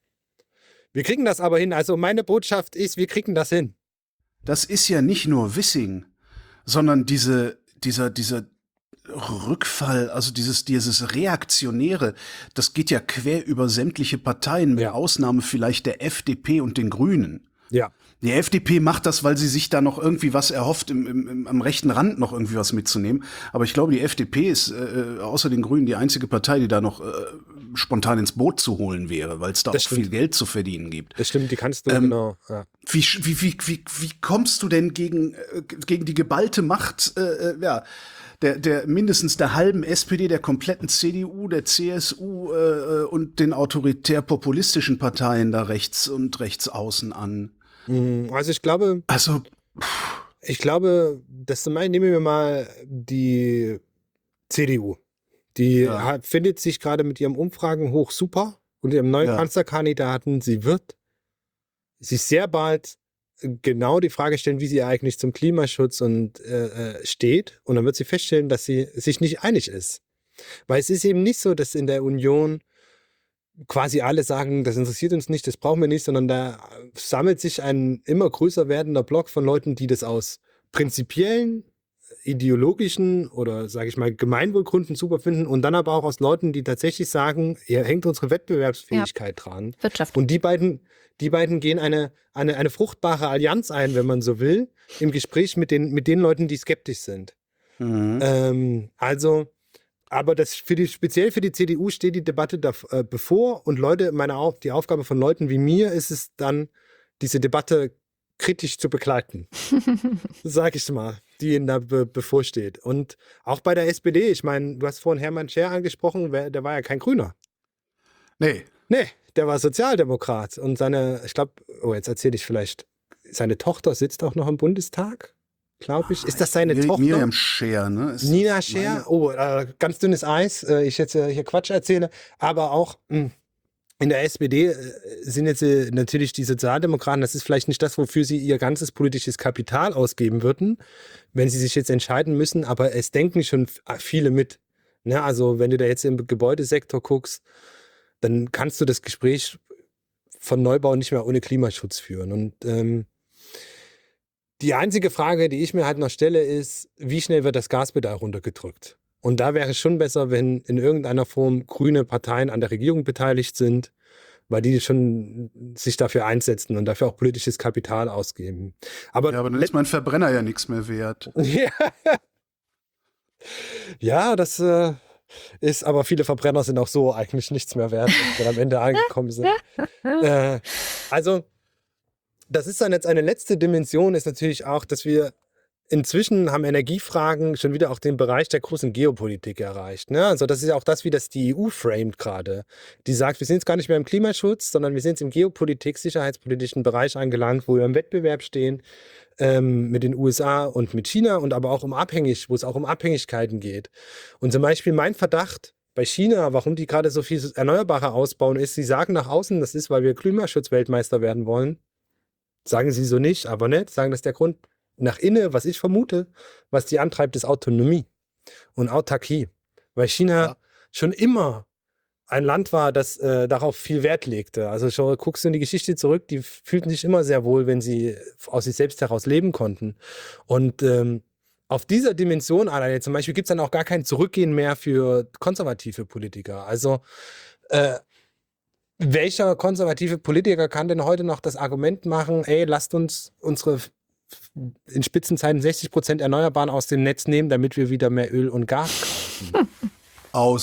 Wir kriegen das aber hin. Also meine Botschaft ist, wir kriegen das hin. Das ist ja nicht nur Wissing, sondern diese, dieser, dieser Rückfall, also dieses, dieses Reaktionäre, das geht ja quer über sämtliche Parteien, mit Ja. Ausnahme vielleicht der F D P und den Grünen. Ja. Die F D P macht das, weil sie sich da noch irgendwie was erhofft, im, im, im, am rechten Rand noch irgendwie was mitzunehmen. Aber ich glaube, die F D P ist äh, außer den Grünen die einzige Partei, die da noch äh, spontan ins Boot zu holen wäre, weil es da Das auch stimmt. viel Geld zu verdienen gibt. Das stimmt, die kannst du Ähm, genau. Ja. Wie, sch- wie, wie, wie, wie kommst du denn gegen, äh, gegen die geballte Macht äh, äh, ja, der, der mindestens der halben S P D, der kompletten C D U, der C S U äh, und den autoritär-populistischen Parteien da rechts und rechts außen an? Mm, Also ich glaube, Also, ich glaube, das zum einen nehmen wir mal die C D U. Die Ja. hat, findet sich gerade mit ihrem Umfragen hoch super und ihrem neuen Ja. Kanzlerkandidaten. Sie wird sich sehr bald genau die Frage stellen, wie sie eigentlich zum Klimaschutz und äh, äh, steht. Und dann wird sie feststellen, dass sie sich nicht einig ist. Weil es ist eben nicht so, dass in der Union quasi alle sagen, das interessiert uns nicht, das brauchen wir nicht, sondern da sammelt sich ein immer größer werdender Block von Leuten, die das aus prinzipiellen, ideologischen oder, sage ich mal, Gemeinwohlgründen super finden und dann aber auch aus Leuten, die tatsächlich sagen, hier hängt unsere Wettbewerbsfähigkeit dran. Wirtschaft. Und die beiden, die beiden gehen eine, eine, eine fruchtbare Allianz ein, wenn man so will, im Gespräch mit den, mit den Leuten, die skeptisch sind. mhm. Ähm, also, aber das für die, speziell für die C D U steht die Debatte da, äh, bevor und Leute, meine Auf, die Aufgabe von Leuten wie mir ist es dann, diese Debatte kritisch zu begleiten, sag ich mal, die ihnen da be bevorsteht. Und auch bei der S P D, ich meine, du hast vorhin Hermann Scher angesprochen, wer, der war ja kein Grüner. Nee. Nee, der war Sozialdemokrat und seine, ich glaube, oh, jetzt erzähle ich vielleicht, seine Tochter sitzt auch noch im Bundestag, glaube ich. Ist das seine Mir, Tochter? Miriam Scher, ne? Ist Nina das Scher, meine? oh, äh, ganz dünnes Eis, äh, ich jetzt äh, hier Quatsch erzähle, aber auch mh, in der S P D äh, sind jetzt äh, natürlich die Sozialdemokraten, das ist vielleicht nicht das, wofür sie ihr ganzes politisches Kapital ausgeben würden, wenn sie sich jetzt entscheiden müssen, aber es denken schon f- viele mit. Ne? Also wenn du da jetzt im Gebäudesektor guckst, dann kannst du das Gespräch von Neubau nicht mehr ohne Klimaschutz führen. Und ähm, die einzige Frage, die ich mir halt noch stelle, ist, wie schnell wird das Gaspedal runtergedrückt? Und da wäre es schon besser, wenn in irgendeiner Form grüne Parteien an der Regierung beteiligt sind, weil die schon sich dafür einsetzen und dafür auch politisches Kapital ausgeben. Aber, Ja, aber dann ist mein Verbrenner ja nichts mehr wert. ja, ja, das äh, ist, aber viele Verbrenner sind auch so eigentlich nichts mehr wert, wenn wir am Ende angekommen sind. äh, also, das ist dann jetzt eine letzte Dimension, ist natürlich auch, dass wir inzwischen haben Energiefragen schon wieder auch den Bereich der großen Geopolitik erreicht. Ne? Also das ist ja auch das, wie das die E U framet gerade. Die sagt, wir sind jetzt gar nicht mehr im Klimaschutz, sondern wir sind jetzt im Geopolitik, sicherheitspolitischen Bereich angelangt, wo wir im Wettbewerb stehen ähm, mit den U S A und mit China und aber auch um abhängig, wo es auch um Abhängigkeiten geht. Und zum Beispiel mein Verdacht bei China, warum die gerade so viel Erneuerbare ausbauen, ist, sie sagen nach außen, das ist, weil wir Klimaschutzweltmeister werden wollen. Sagen sie so nicht, aber nicht. Sagen, das ist der Grund. Nach innen, was ich vermute, was die antreibt, ist Autonomie und Autarkie. Weil China Ja. schon immer ein Land war, das äh, darauf viel Wert legte. Also schon, guckst du in die Geschichte zurück, die fühlten sich immer sehr wohl, wenn sie aus sich selbst heraus leben konnten. Und ähm, auf dieser Dimension alleine zum Beispiel gibt es dann auch gar kein Zurückgehen mehr für konservative Politiker. Also äh, welcher konservative Politiker kann denn heute noch das Argument machen, ey, lasst uns unsere in Spitzenzeiten sechzig Prozent Erneuerbaren aus dem Netz nehmen, damit wir wieder mehr Öl und Gas kaufen? Aus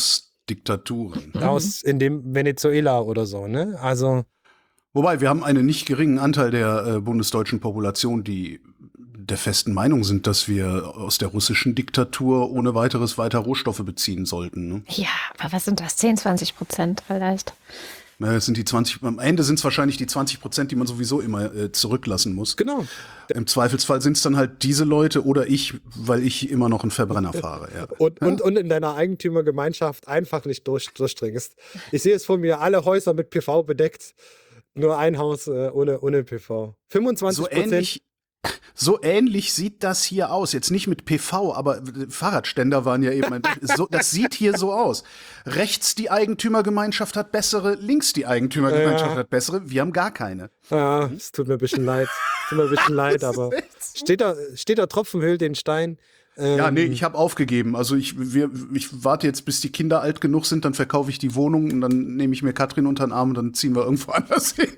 Diktaturen. Aus in dem Venezuela oder so, ne? Also Wobei, wir haben einen nicht geringen Anteil der äh, bundesdeutschen Population, die der festen Meinung sind, dass wir aus der russischen Diktatur ohne weiteres weiter Rohstoffe beziehen sollten. Ne? Ja, aber was sind das? zehn, zwanzig Prozent vielleicht? Na, das sind die zwanzig, am Ende sind es wahrscheinlich die zwanzig Prozent, die man sowieso immer äh, zurücklassen muss. genau. Im Zweifelsfall sind es dann halt diese Leute oder ich, weil ich immer noch einen Verbrenner fahre. Ja. Und, und, und in deiner Eigentümergemeinschaft einfach nicht durch, durchdringst. Ich sehe es vor mir, alle Häuser mit P V bedeckt, nur ein Haus äh, ohne, ohne P V. fünfundzwanzig So Prozent. ähnlich, so ähnlich sieht das hier aus. Jetzt nicht mit P V, aber Fahrradständer waren ja eben ein, so, das sieht hier so aus. Rechts die Eigentümergemeinschaft hat bessere, links die Eigentümergemeinschaft Ja. hat bessere. Wir haben gar keine. Ja, es tut mir ein bisschen leid. Es tut mir ein bisschen leid, aber steht da, steht da Tropfen höhlt den Stein. Ähm, Ja, nee, ich habe aufgegeben. Also ich, wir, ich warte jetzt, bis die Kinder alt genug sind, dann verkaufe ich die Wohnung und dann nehme ich mir Katrin unter den Arm und dann ziehen wir irgendwo anders hin.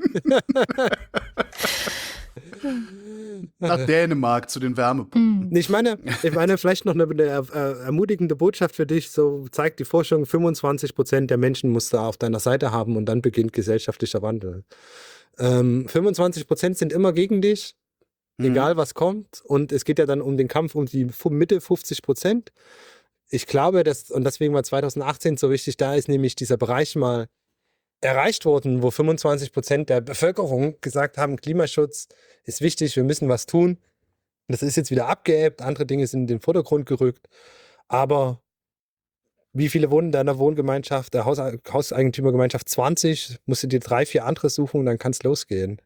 Nach Dänemark zu den Wärmepumpen. Ich meine, ich meine, vielleicht noch eine, eine äh, ermutigende Botschaft für dich. So zeigt die Forschung, fünfundzwanzig Prozent der Menschen musst du auf deiner Seite haben und dann beginnt gesellschaftlicher Wandel. Ähm, fünfundzwanzig Prozent sind immer gegen dich, egal was kommt. Und es geht ja dann um den Kampf um die fu- Mitte fünfzig Prozent. Ich glaube, dass, und deswegen war zwanzig achtzehn so wichtig, da ist nämlich dieser Bereich mal erreicht worden, wo fünfundzwanzig Prozent der Bevölkerung gesagt haben, Klimaschutz ist wichtig, wir müssen was tun. Das ist jetzt wieder abgeebbt, andere Dinge sind in den Vordergrund gerückt. Aber wie viele wohnen in deiner Wohngemeinschaft, der Haus Hauseigentümergemeinschaft? zwanzig, musst du dir drei, vier andere suchen und dann kann es losgehen.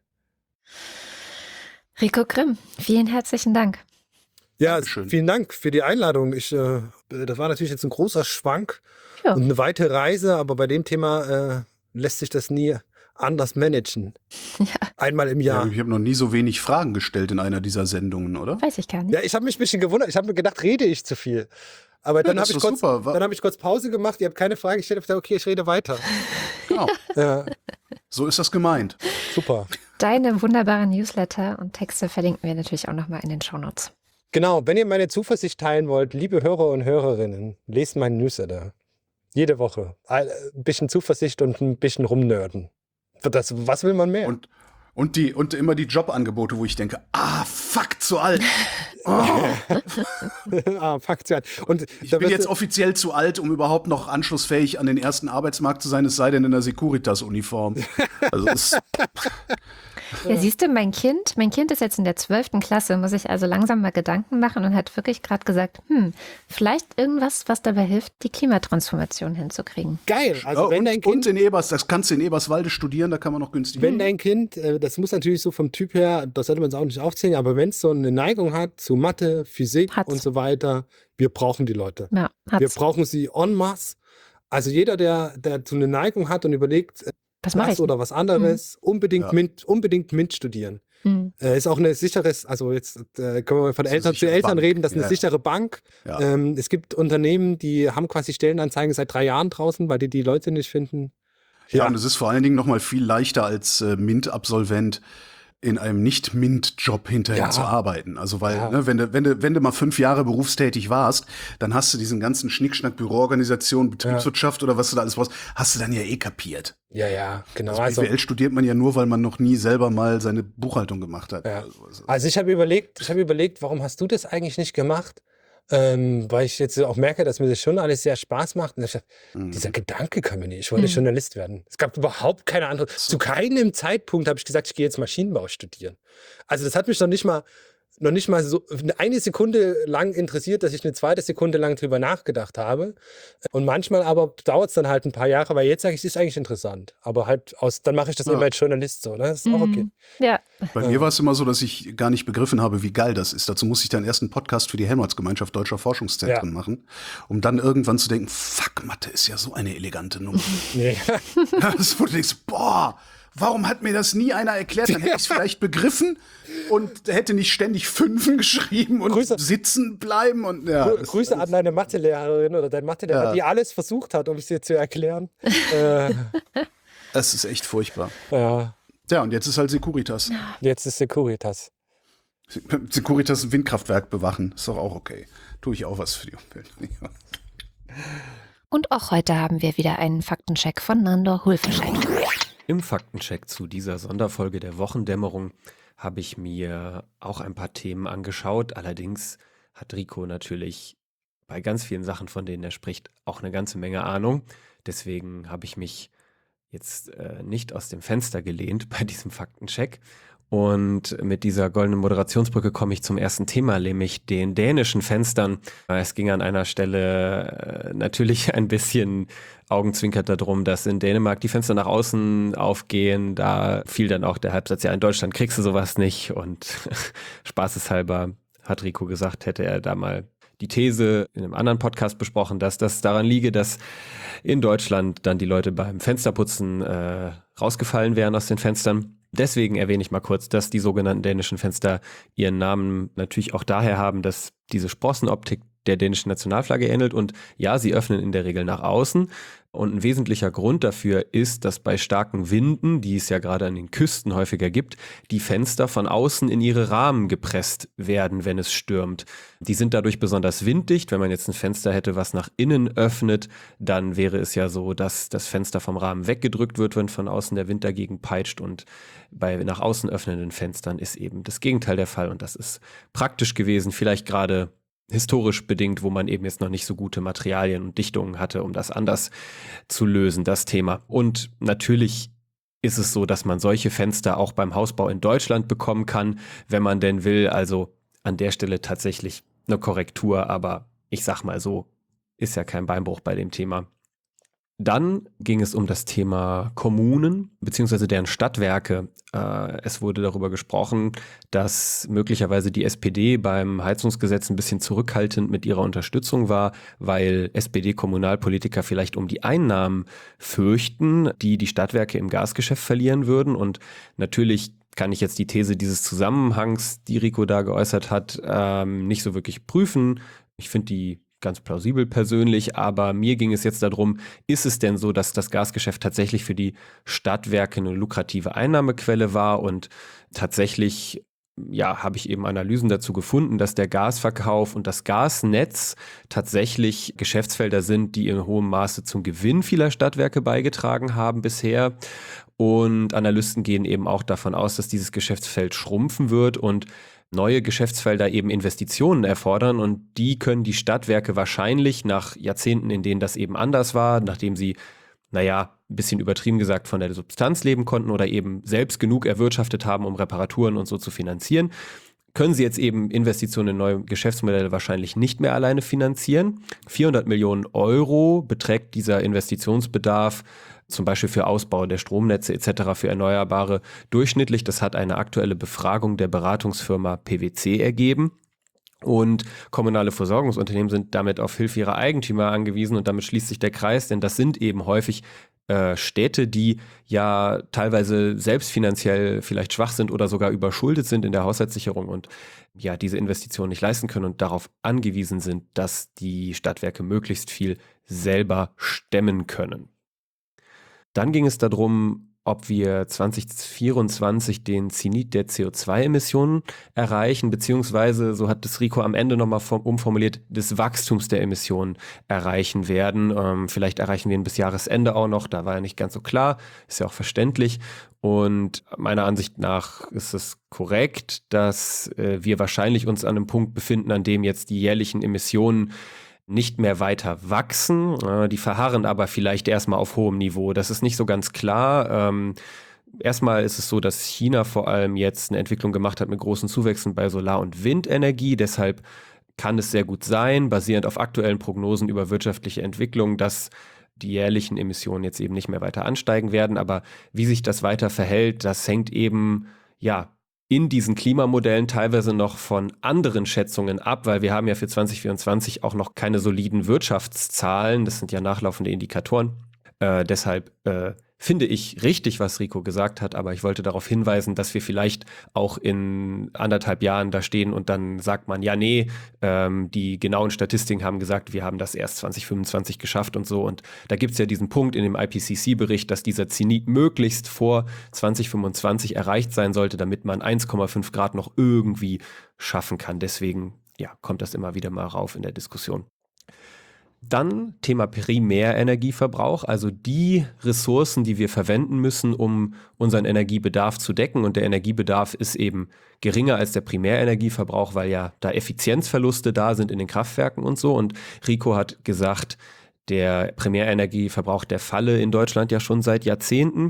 Rico Grimm, vielen herzlichen Dank. Ja, Dankeschön. vielen Dank für die Einladung. Ich, äh, das war natürlich jetzt ein großer Schwank Ja. und eine weite Reise, aber bei dem Thema äh, lässt sich das nie anders managen. Ja, Einmal im Ja. Jahr. Ich habe noch nie so wenig Fragen gestellt in einer dieser Sendungen, oder? weiß ich gar nicht. Ja, ich habe mich ein bisschen gewundert. Ich habe mir gedacht, rede ich zu viel. Aber dann das habe ich, ist doch kurz- super. Wa- dann hab ich kurz Pause gemacht. Ihr habt keine Frage gestellt. Ich dachte, okay, ich rede weiter. Genau. Ja, So ist das gemeint. super. Deine wunderbaren Newsletter und Texte verlinken wir natürlich auch nochmal in den Shownotes. Genau, wenn ihr meine Zuversicht teilen wollt, liebe Hörer und Hörerinnen, lest meinen Newsletter. Jede Woche. Ein bisschen Zuversicht und ein bisschen rumnörden. Das, was will man mehr? Und, und, die, und immer die Jobangebote, wo ich denke, ah, fuck, zu alt. Oh, ah, Fakt, ja. Und ich da bin wirst jetzt du- offiziell zu alt, um überhaupt noch anschlussfähig an den ersten Arbeitsmarkt zu sein, es sei denn in der Securitas-Uniform. Also es, Ja, siehst du, mein Kind, mein Kind ist jetzt in der zwölften Klasse, muss ich also langsam mal Gedanken machen und hat wirklich gerade gesagt, hm, vielleicht irgendwas, was dabei hilft, die Klimatransformation hinzukriegen. geil. Also oh, wenn und, dein Kind und in Ebers, das kannst du in Eberswalde studieren, da kann man noch günstig. Wenn dein Kind, äh, das muss natürlich so vom Typ her, das sollte man es auch nicht aufzählen, aber wenn es so eine Neigung hat zu Mathe, Physik Hat's. und so weiter, wir brauchen die Leute. Ja, Wir hat's. brauchen sie en masse. Also jeder, der, der so eine Neigung hat und überlegt, äh, Was mache das ich? oder was anderes, unbedingt, Ja. MINT, unbedingt MINT studieren. Hm. Äh, ist auch eine sicheres, also jetzt äh, können wir von ist eine Eltern zu sichere Eltern Bank. reden, das ist eine Ja, ja. sichere Bank. Ja. Ähm, es gibt Unternehmen, die haben quasi Stellenanzeigen seit drei Jahren draußen, weil die die Leute nicht finden. Ja, Ja. und es ist vor allen Dingen noch mal viel leichter als äh, MINT-Absolvent in einem Nicht-MINT-Job hinterher Ja. zu arbeiten. Also weil, Ja. ne, wenn du, wenn du, wenn du mal fünf Jahre berufstätig warst, dann hast du diesen ganzen Schnickschnack, Büroorganisation, Betriebswirtschaft oder was du da alles brauchst, hast du dann ja eh kapiert. Ja, ja, genau. Also, Also, B W L studiert man ja nur, weil man noch nie selber mal seine Buchhaltung gemacht hat. Ja. Also, also, Also ich habe überlegt, ich habe überlegt, warum hast du das eigentlich nicht gemacht? Ähm, weil ich jetzt auch merke, dass mir das schon alles sehr Spaß macht. Und ich dachte, mhm. dieser Gedanke kam mir nicht. Ich wollte Mhm. Journalist werden. Es gab überhaupt keine andere. Zu keinem Zeitpunkt habe ich gesagt, ich gehe jetzt Maschinenbau studieren. Also das hat mich noch nicht mal, noch nicht mal so eine Sekunde lang interessiert, dass ich eine zweite Sekunde lang drüber nachgedacht habe. Und manchmal aber dauert es dann halt ein paar Jahre, weil jetzt sage ich, es ist eigentlich interessant. Aber halt aus, dann mache ich das Ja. immer als Journalist so. Ne? Das ist auch okay. Mhm. Ja, Bei mir war es immer so, dass ich gar nicht begriffen habe, wie geil das ist. Dazu muss ich dann erst einen Podcast für die Helmholtz-Gemeinschaft Deutscher Forschungszentren Ja. machen, um dann irgendwann zu denken, fuck, Mathe ist ja so eine elegante Nummer. Nee. Das, wo du denkst, boah, warum hat mir das nie einer erklärt? Dann hätte ich es vielleicht begriffen und hätte nicht ständig Fünfen geschrieben und Grüße. sitzen bleiben. Und, ja, Grü- das- Grüße an deine Mathelehrerin oder dein Mathelehrer, Ja. die alles versucht hat, um es dir zu erklären. äh, Das ist echt furchtbar. ja, Ja, und jetzt ist halt Securitas. jetzt ist Securitas. Securitas ein Windkraftwerk bewachen. Ist doch auch okay. Tue ich auch was für die Umwelt. Und auch heute haben wir wieder einen Faktencheck von Nandor Hulfescheid. Im Faktencheck zu dieser Sonderfolge der Wochendämmerung habe ich mir auch ein paar Themen angeschaut. Allerdings hat Rico natürlich bei ganz vielen Sachen, von denen er spricht, auch eine ganze Menge Ahnung. Deswegen habe ich mich jetzt äh, nicht aus dem Fenster gelehnt bei diesem Faktencheck. Und mit dieser goldenen Moderationsbrücke komme ich zum ersten Thema, nämlich den dänischen Fenstern. Es ging an einer Stelle äh, natürlich ein bisschen augenzwinkert darum, dass in Dänemark die Fenster nach außen aufgehen. Da fiel dann auch der Halbsatz, ja, in Deutschland kriegst du sowas nicht. Und spaßeshalber hat Rico gesagt, hätte er da mal die These in einem anderen Podcast besprochen, dass das daran liege, dass in Deutschland dann die Leute beim Fensterputzen äh, rausgefallen wären aus den Fenstern. Deswegen erwähne ich mal kurz, dass die sogenannten dänischen Fenster ihren Namen natürlich auch daher haben, dass diese Sprossenoptik der dänischen Nationalflagge ähnelt. Und ja, sie öffnen in der Regel nach außen. Und ein wesentlicher Grund dafür ist, dass bei starken Winden, die es ja gerade an den Küsten häufiger gibt, die Fenster von außen in ihre Rahmen gepresst werden, wenn es stürmt. Die sind dadurch besonders winddicht. Wenn man jetzt ein Fenster hätte, was nach innen öffnet, dann wäre es ja so, dass das Fenster vom Rahmen weggedrückt wird, wenn von außen der Wind dagegen peitscht. Und bei nach außen öffnenden Fenstern ist eben das Gegenteil der Fall. Und das ist praktisch gewesen, vielleicht gerade historisch bedingt, wo man eben jetzt noch nicht so gute Materialien und Dichtungen hatte, um das anders zu lösen, das Thema. Und natürlich ist es so, dass man solche Fenster auch beim Hausbau in Deutschland bekommen kann, wenn man denn will. Also an der Stelle tatsächlich eine Korrektur, aber ich sag mal so, ist ja kein Beinbruch bei dem Thema. Dann ging es um das Thema Kommunen bzw. deren Stadtwerke. Äh, es wurde darüber gesprochen, dass möglicherweise die S P D beim Heizungsgesetz ein bisschen zurückhaltend mit ihrer Unterstützung war, weil S P D-Kommunalpolitiker vielleicht um die Einnahmen fürchten, die die Stadtwerke im Gasgeschäft verlieren würden. Und natürlich kann ich jetzt die These dieses Zusammenhangs, die Rico da geäußert hat, ähm, nicht so wirklich prüfen. Ich finde die ganz plausibel persönlich, aber mir ging es jetzt darum, ist es denn so, dass das Gasgeschäft tatsächlich für die Stadtwerke eine lukrative Einnahmequelle war? Und tatsächlich, ja, habe ich eben Analysen dazu gefunden, dass der Gasverkauf und das Gasnetz tatsächlich Geschäftsfelder sind, die in hohem Maße zum Gewinn vieler Stadtwerke beigetragen haben bisher. Und Analysten gehen eben auch davon aus, dass dieses Geschäftsfeld schrumpfen wird und neue Geschäftsfelder eben Investitionen erfordern, und die können die Stadtwerke wahrscheinlich nach Jahrzehnten, in denen das eben anders war, nachdem sie, naja, ein bisschen übertrieben gesagt, von der Substanz leben konnten oder eben selbst genug erwirtschaftet haben, um Reparaturen und so zu finanzieren, können sie jetzt eben Investitionen in neue Geschäftsmodelle wahrscheinlich nicht mehr alleine finanzieren. vierhundert Millionen Euro beträgt dieser Investitionsbedarf, zum Beispiel für Ausbau der Stromnetze et cetera für Erneuerbare durchschnittlich. Das hat eine aktuelle Befragung der Beratungsfirma P W C ergeben. Und kommunale Versorgungsunternehmen sind damit auf Hilfe ihrer Eigentümer angewiesen, und damit schließt sich der Kreis, denn das sind eben häufig äh, Städte, die ja teilweise selbst finanziell vielleicht schwach sind oder sogar überschuldet sind in der Haushaltssicherung und ja diese Investitionen nicht leisten können und darauf angewiesen sind, dass die Stadtwerke möglichst viel selber stemmen können. Dann ging es darum, ob wir zwanzig vierundzwanzig den Zenit der C O zwei Emissionen erreichen, beziehungsweise, so hat das Rico am Ende nochmal umformuliert, des Wachstums der Emissionen erreichen werden. Ähm, vielleicht erreichen wir ihn bis Jahresende auch noch, da war ja nicht ganz so klar, ist ja auch verständlich. Und meiner Ansicht nach ist es korrekt, dass äh, wir wahrscheinlich uns an einem Punkt befinden, an dem jetzt die jährlichen Emissionen nicht mehr weiter wachsen. Die verharren aber vielleicht erstmal auf hohem Niveau. Das ist nicht so ganz klar. Ähm, erstmal ist es so, dass China vor allem jetzt eine Entwicklung gemacht hat mit großen Zuwächsen bei Solar- und Windenergie. Deshalb kann es sehr gut sein, basierend auf aktuellen Prognosen über wirtschaftliche Entwicklung, dass die jährlichen Emissionen jetzt eben nicht mehr weiter ansteigen werden. Aber wie sich das weiter verhält, das hängt eben, ja, in diesen Klimamodellen teilweise noch von anderen Schätzungen ab, weil wir haben ja für zwanzig vierundzwanzig auch noch keine soliden Wirtschaftszahlen. Das sind ja nachlaufende Indikatoren. Äh, deshalb äh, finde ich richtig, was Rico gesagt hat, aber ich wollte darauf hinweisen, dass wir vielleicht auch in anderthalb Jahren da stehen und dann sagt man, ja, nee, ähm, die genauen Statistiken haben gesagt, wir haben das erst zwanzig fünfundzwanzig geschafft und so. Und da gibt es ja diesen Punkt in dem I P C C-Bericht, dass dieser Zenit möglichst vor zwanzig fünfundzwanzig erreicht sein sollte, damit man eins Komma fünf Grad noch irgendwie schaffen kann. Deswegen, ja, kommt das immer wieder mal rauf in der Diskussion. Dann Thema Primärenergieverbrauch, also die Ressourcen, die wir verwenden müssen, um unseren Energiebedarf zu decken. Und der Energiebedarf ist eben geringer als der Primärenergieverbrauch, weil ja da Effizienzverluste da sind in den Kraftwerken und so. Und Rico hat gesagt, der Primärenergieverbrauch, der falle in Deutschland ja schon seit Jahrzehnten.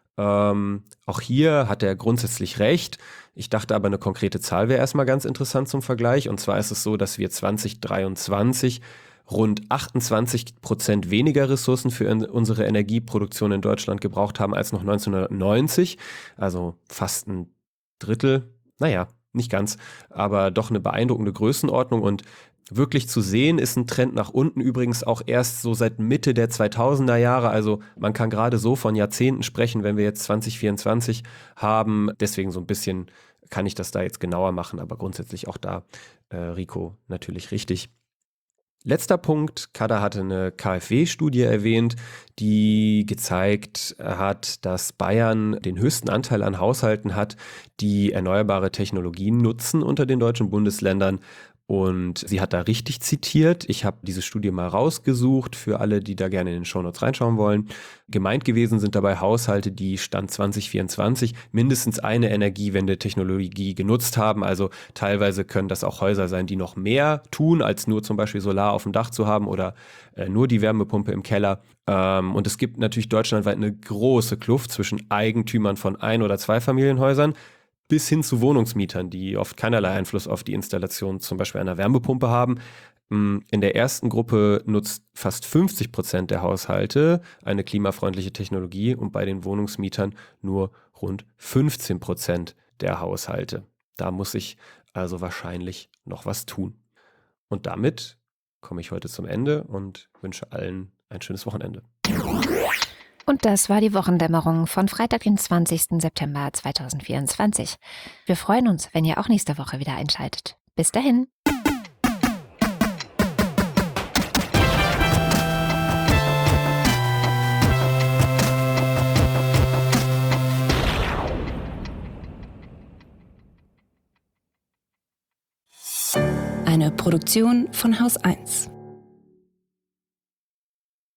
Ähm, auch hier hat er grundsätzlich recht. Ich dachte aber, eine konkrete Zahl wäre erstmal ganz interessant zum Vergleich. Und zwar ist es so, dass wir zwanzig dreiundzwanzig rund achtundzwanzig Prozent weniger Ressourcen für unsere Energieproduktion in Deutschland gebraucht haben als noch neunzehnhundertneunzig. Also fast ein Drittel. Naja, nicht ganz, aber doch eine beeindruckende Größenordnung. Und wirklich zu sehen ist ein Trend nach unten übrigens auch erst so seit Mitte der zweitausender Jahre. Also man kann gerade so von Jahrzehnten sprechen, wenn wir jetzt zwanzig vierundzwanzig haben. Deswegen so ein bisschen kann ich das da jetzt genauer machen, aber grundsätzlich auch da, äh, Rico, natürlich richtig. Letzter Punkt, Kader hatte eine KfW-Studie erwähnt, die gezeigt hat, dass Bayern den höchsten Anteil an Haushalten hat, die erneuerbare Technologien nutzen unter den deutschen Bundesländern. Und sie hat da richtig zitiert. Ich habe diese Studie mal rausgesucht für alle, die da gerne in den Shownotes reinschauen wollen. Gemeint gewesen sind dabei Haushalte, die Stand zwanzig vierundzwanzig mindestens eine Energiewende-Technologie genutzt haben. Also teilweise können das auch Häuser sein, die noch mehr tun, als nur zum Beispiel Solar auf dem Dach zu haben oder äh, nur die Wärmepumpe im Keller. Ähm, und es gibt natürlich deutschlandweit eine große Kluft zwischen Eigentümern von Ein- oder Zweifamilienhäusern bis hin zu Wohnungsmietern, die oft keinerlei Einfluss auf die Installation zum Beispiel einer Wärmepumpe haben. In der ersten Gruppe nutzt fast fünfzig Prozent der Haushalte eine klimafreundliche Technologie und bei den Wohnungsmietern nur rund fünfzehn Prozent der Haushalte. Da muss ich also wahrscheinlich noch was tun. Und damit komme ich heute zum Ende und wünsche allen ein schönes Wochenende. Und das war die Wochendämmerung von Freitag, den zwanzigsten September zweitausendvierundzwanzig. Wir freuen uns, wenn ihr auch nächste Woche wieder einschaltet. Bis dahin. Eine Produktion von Haus eins.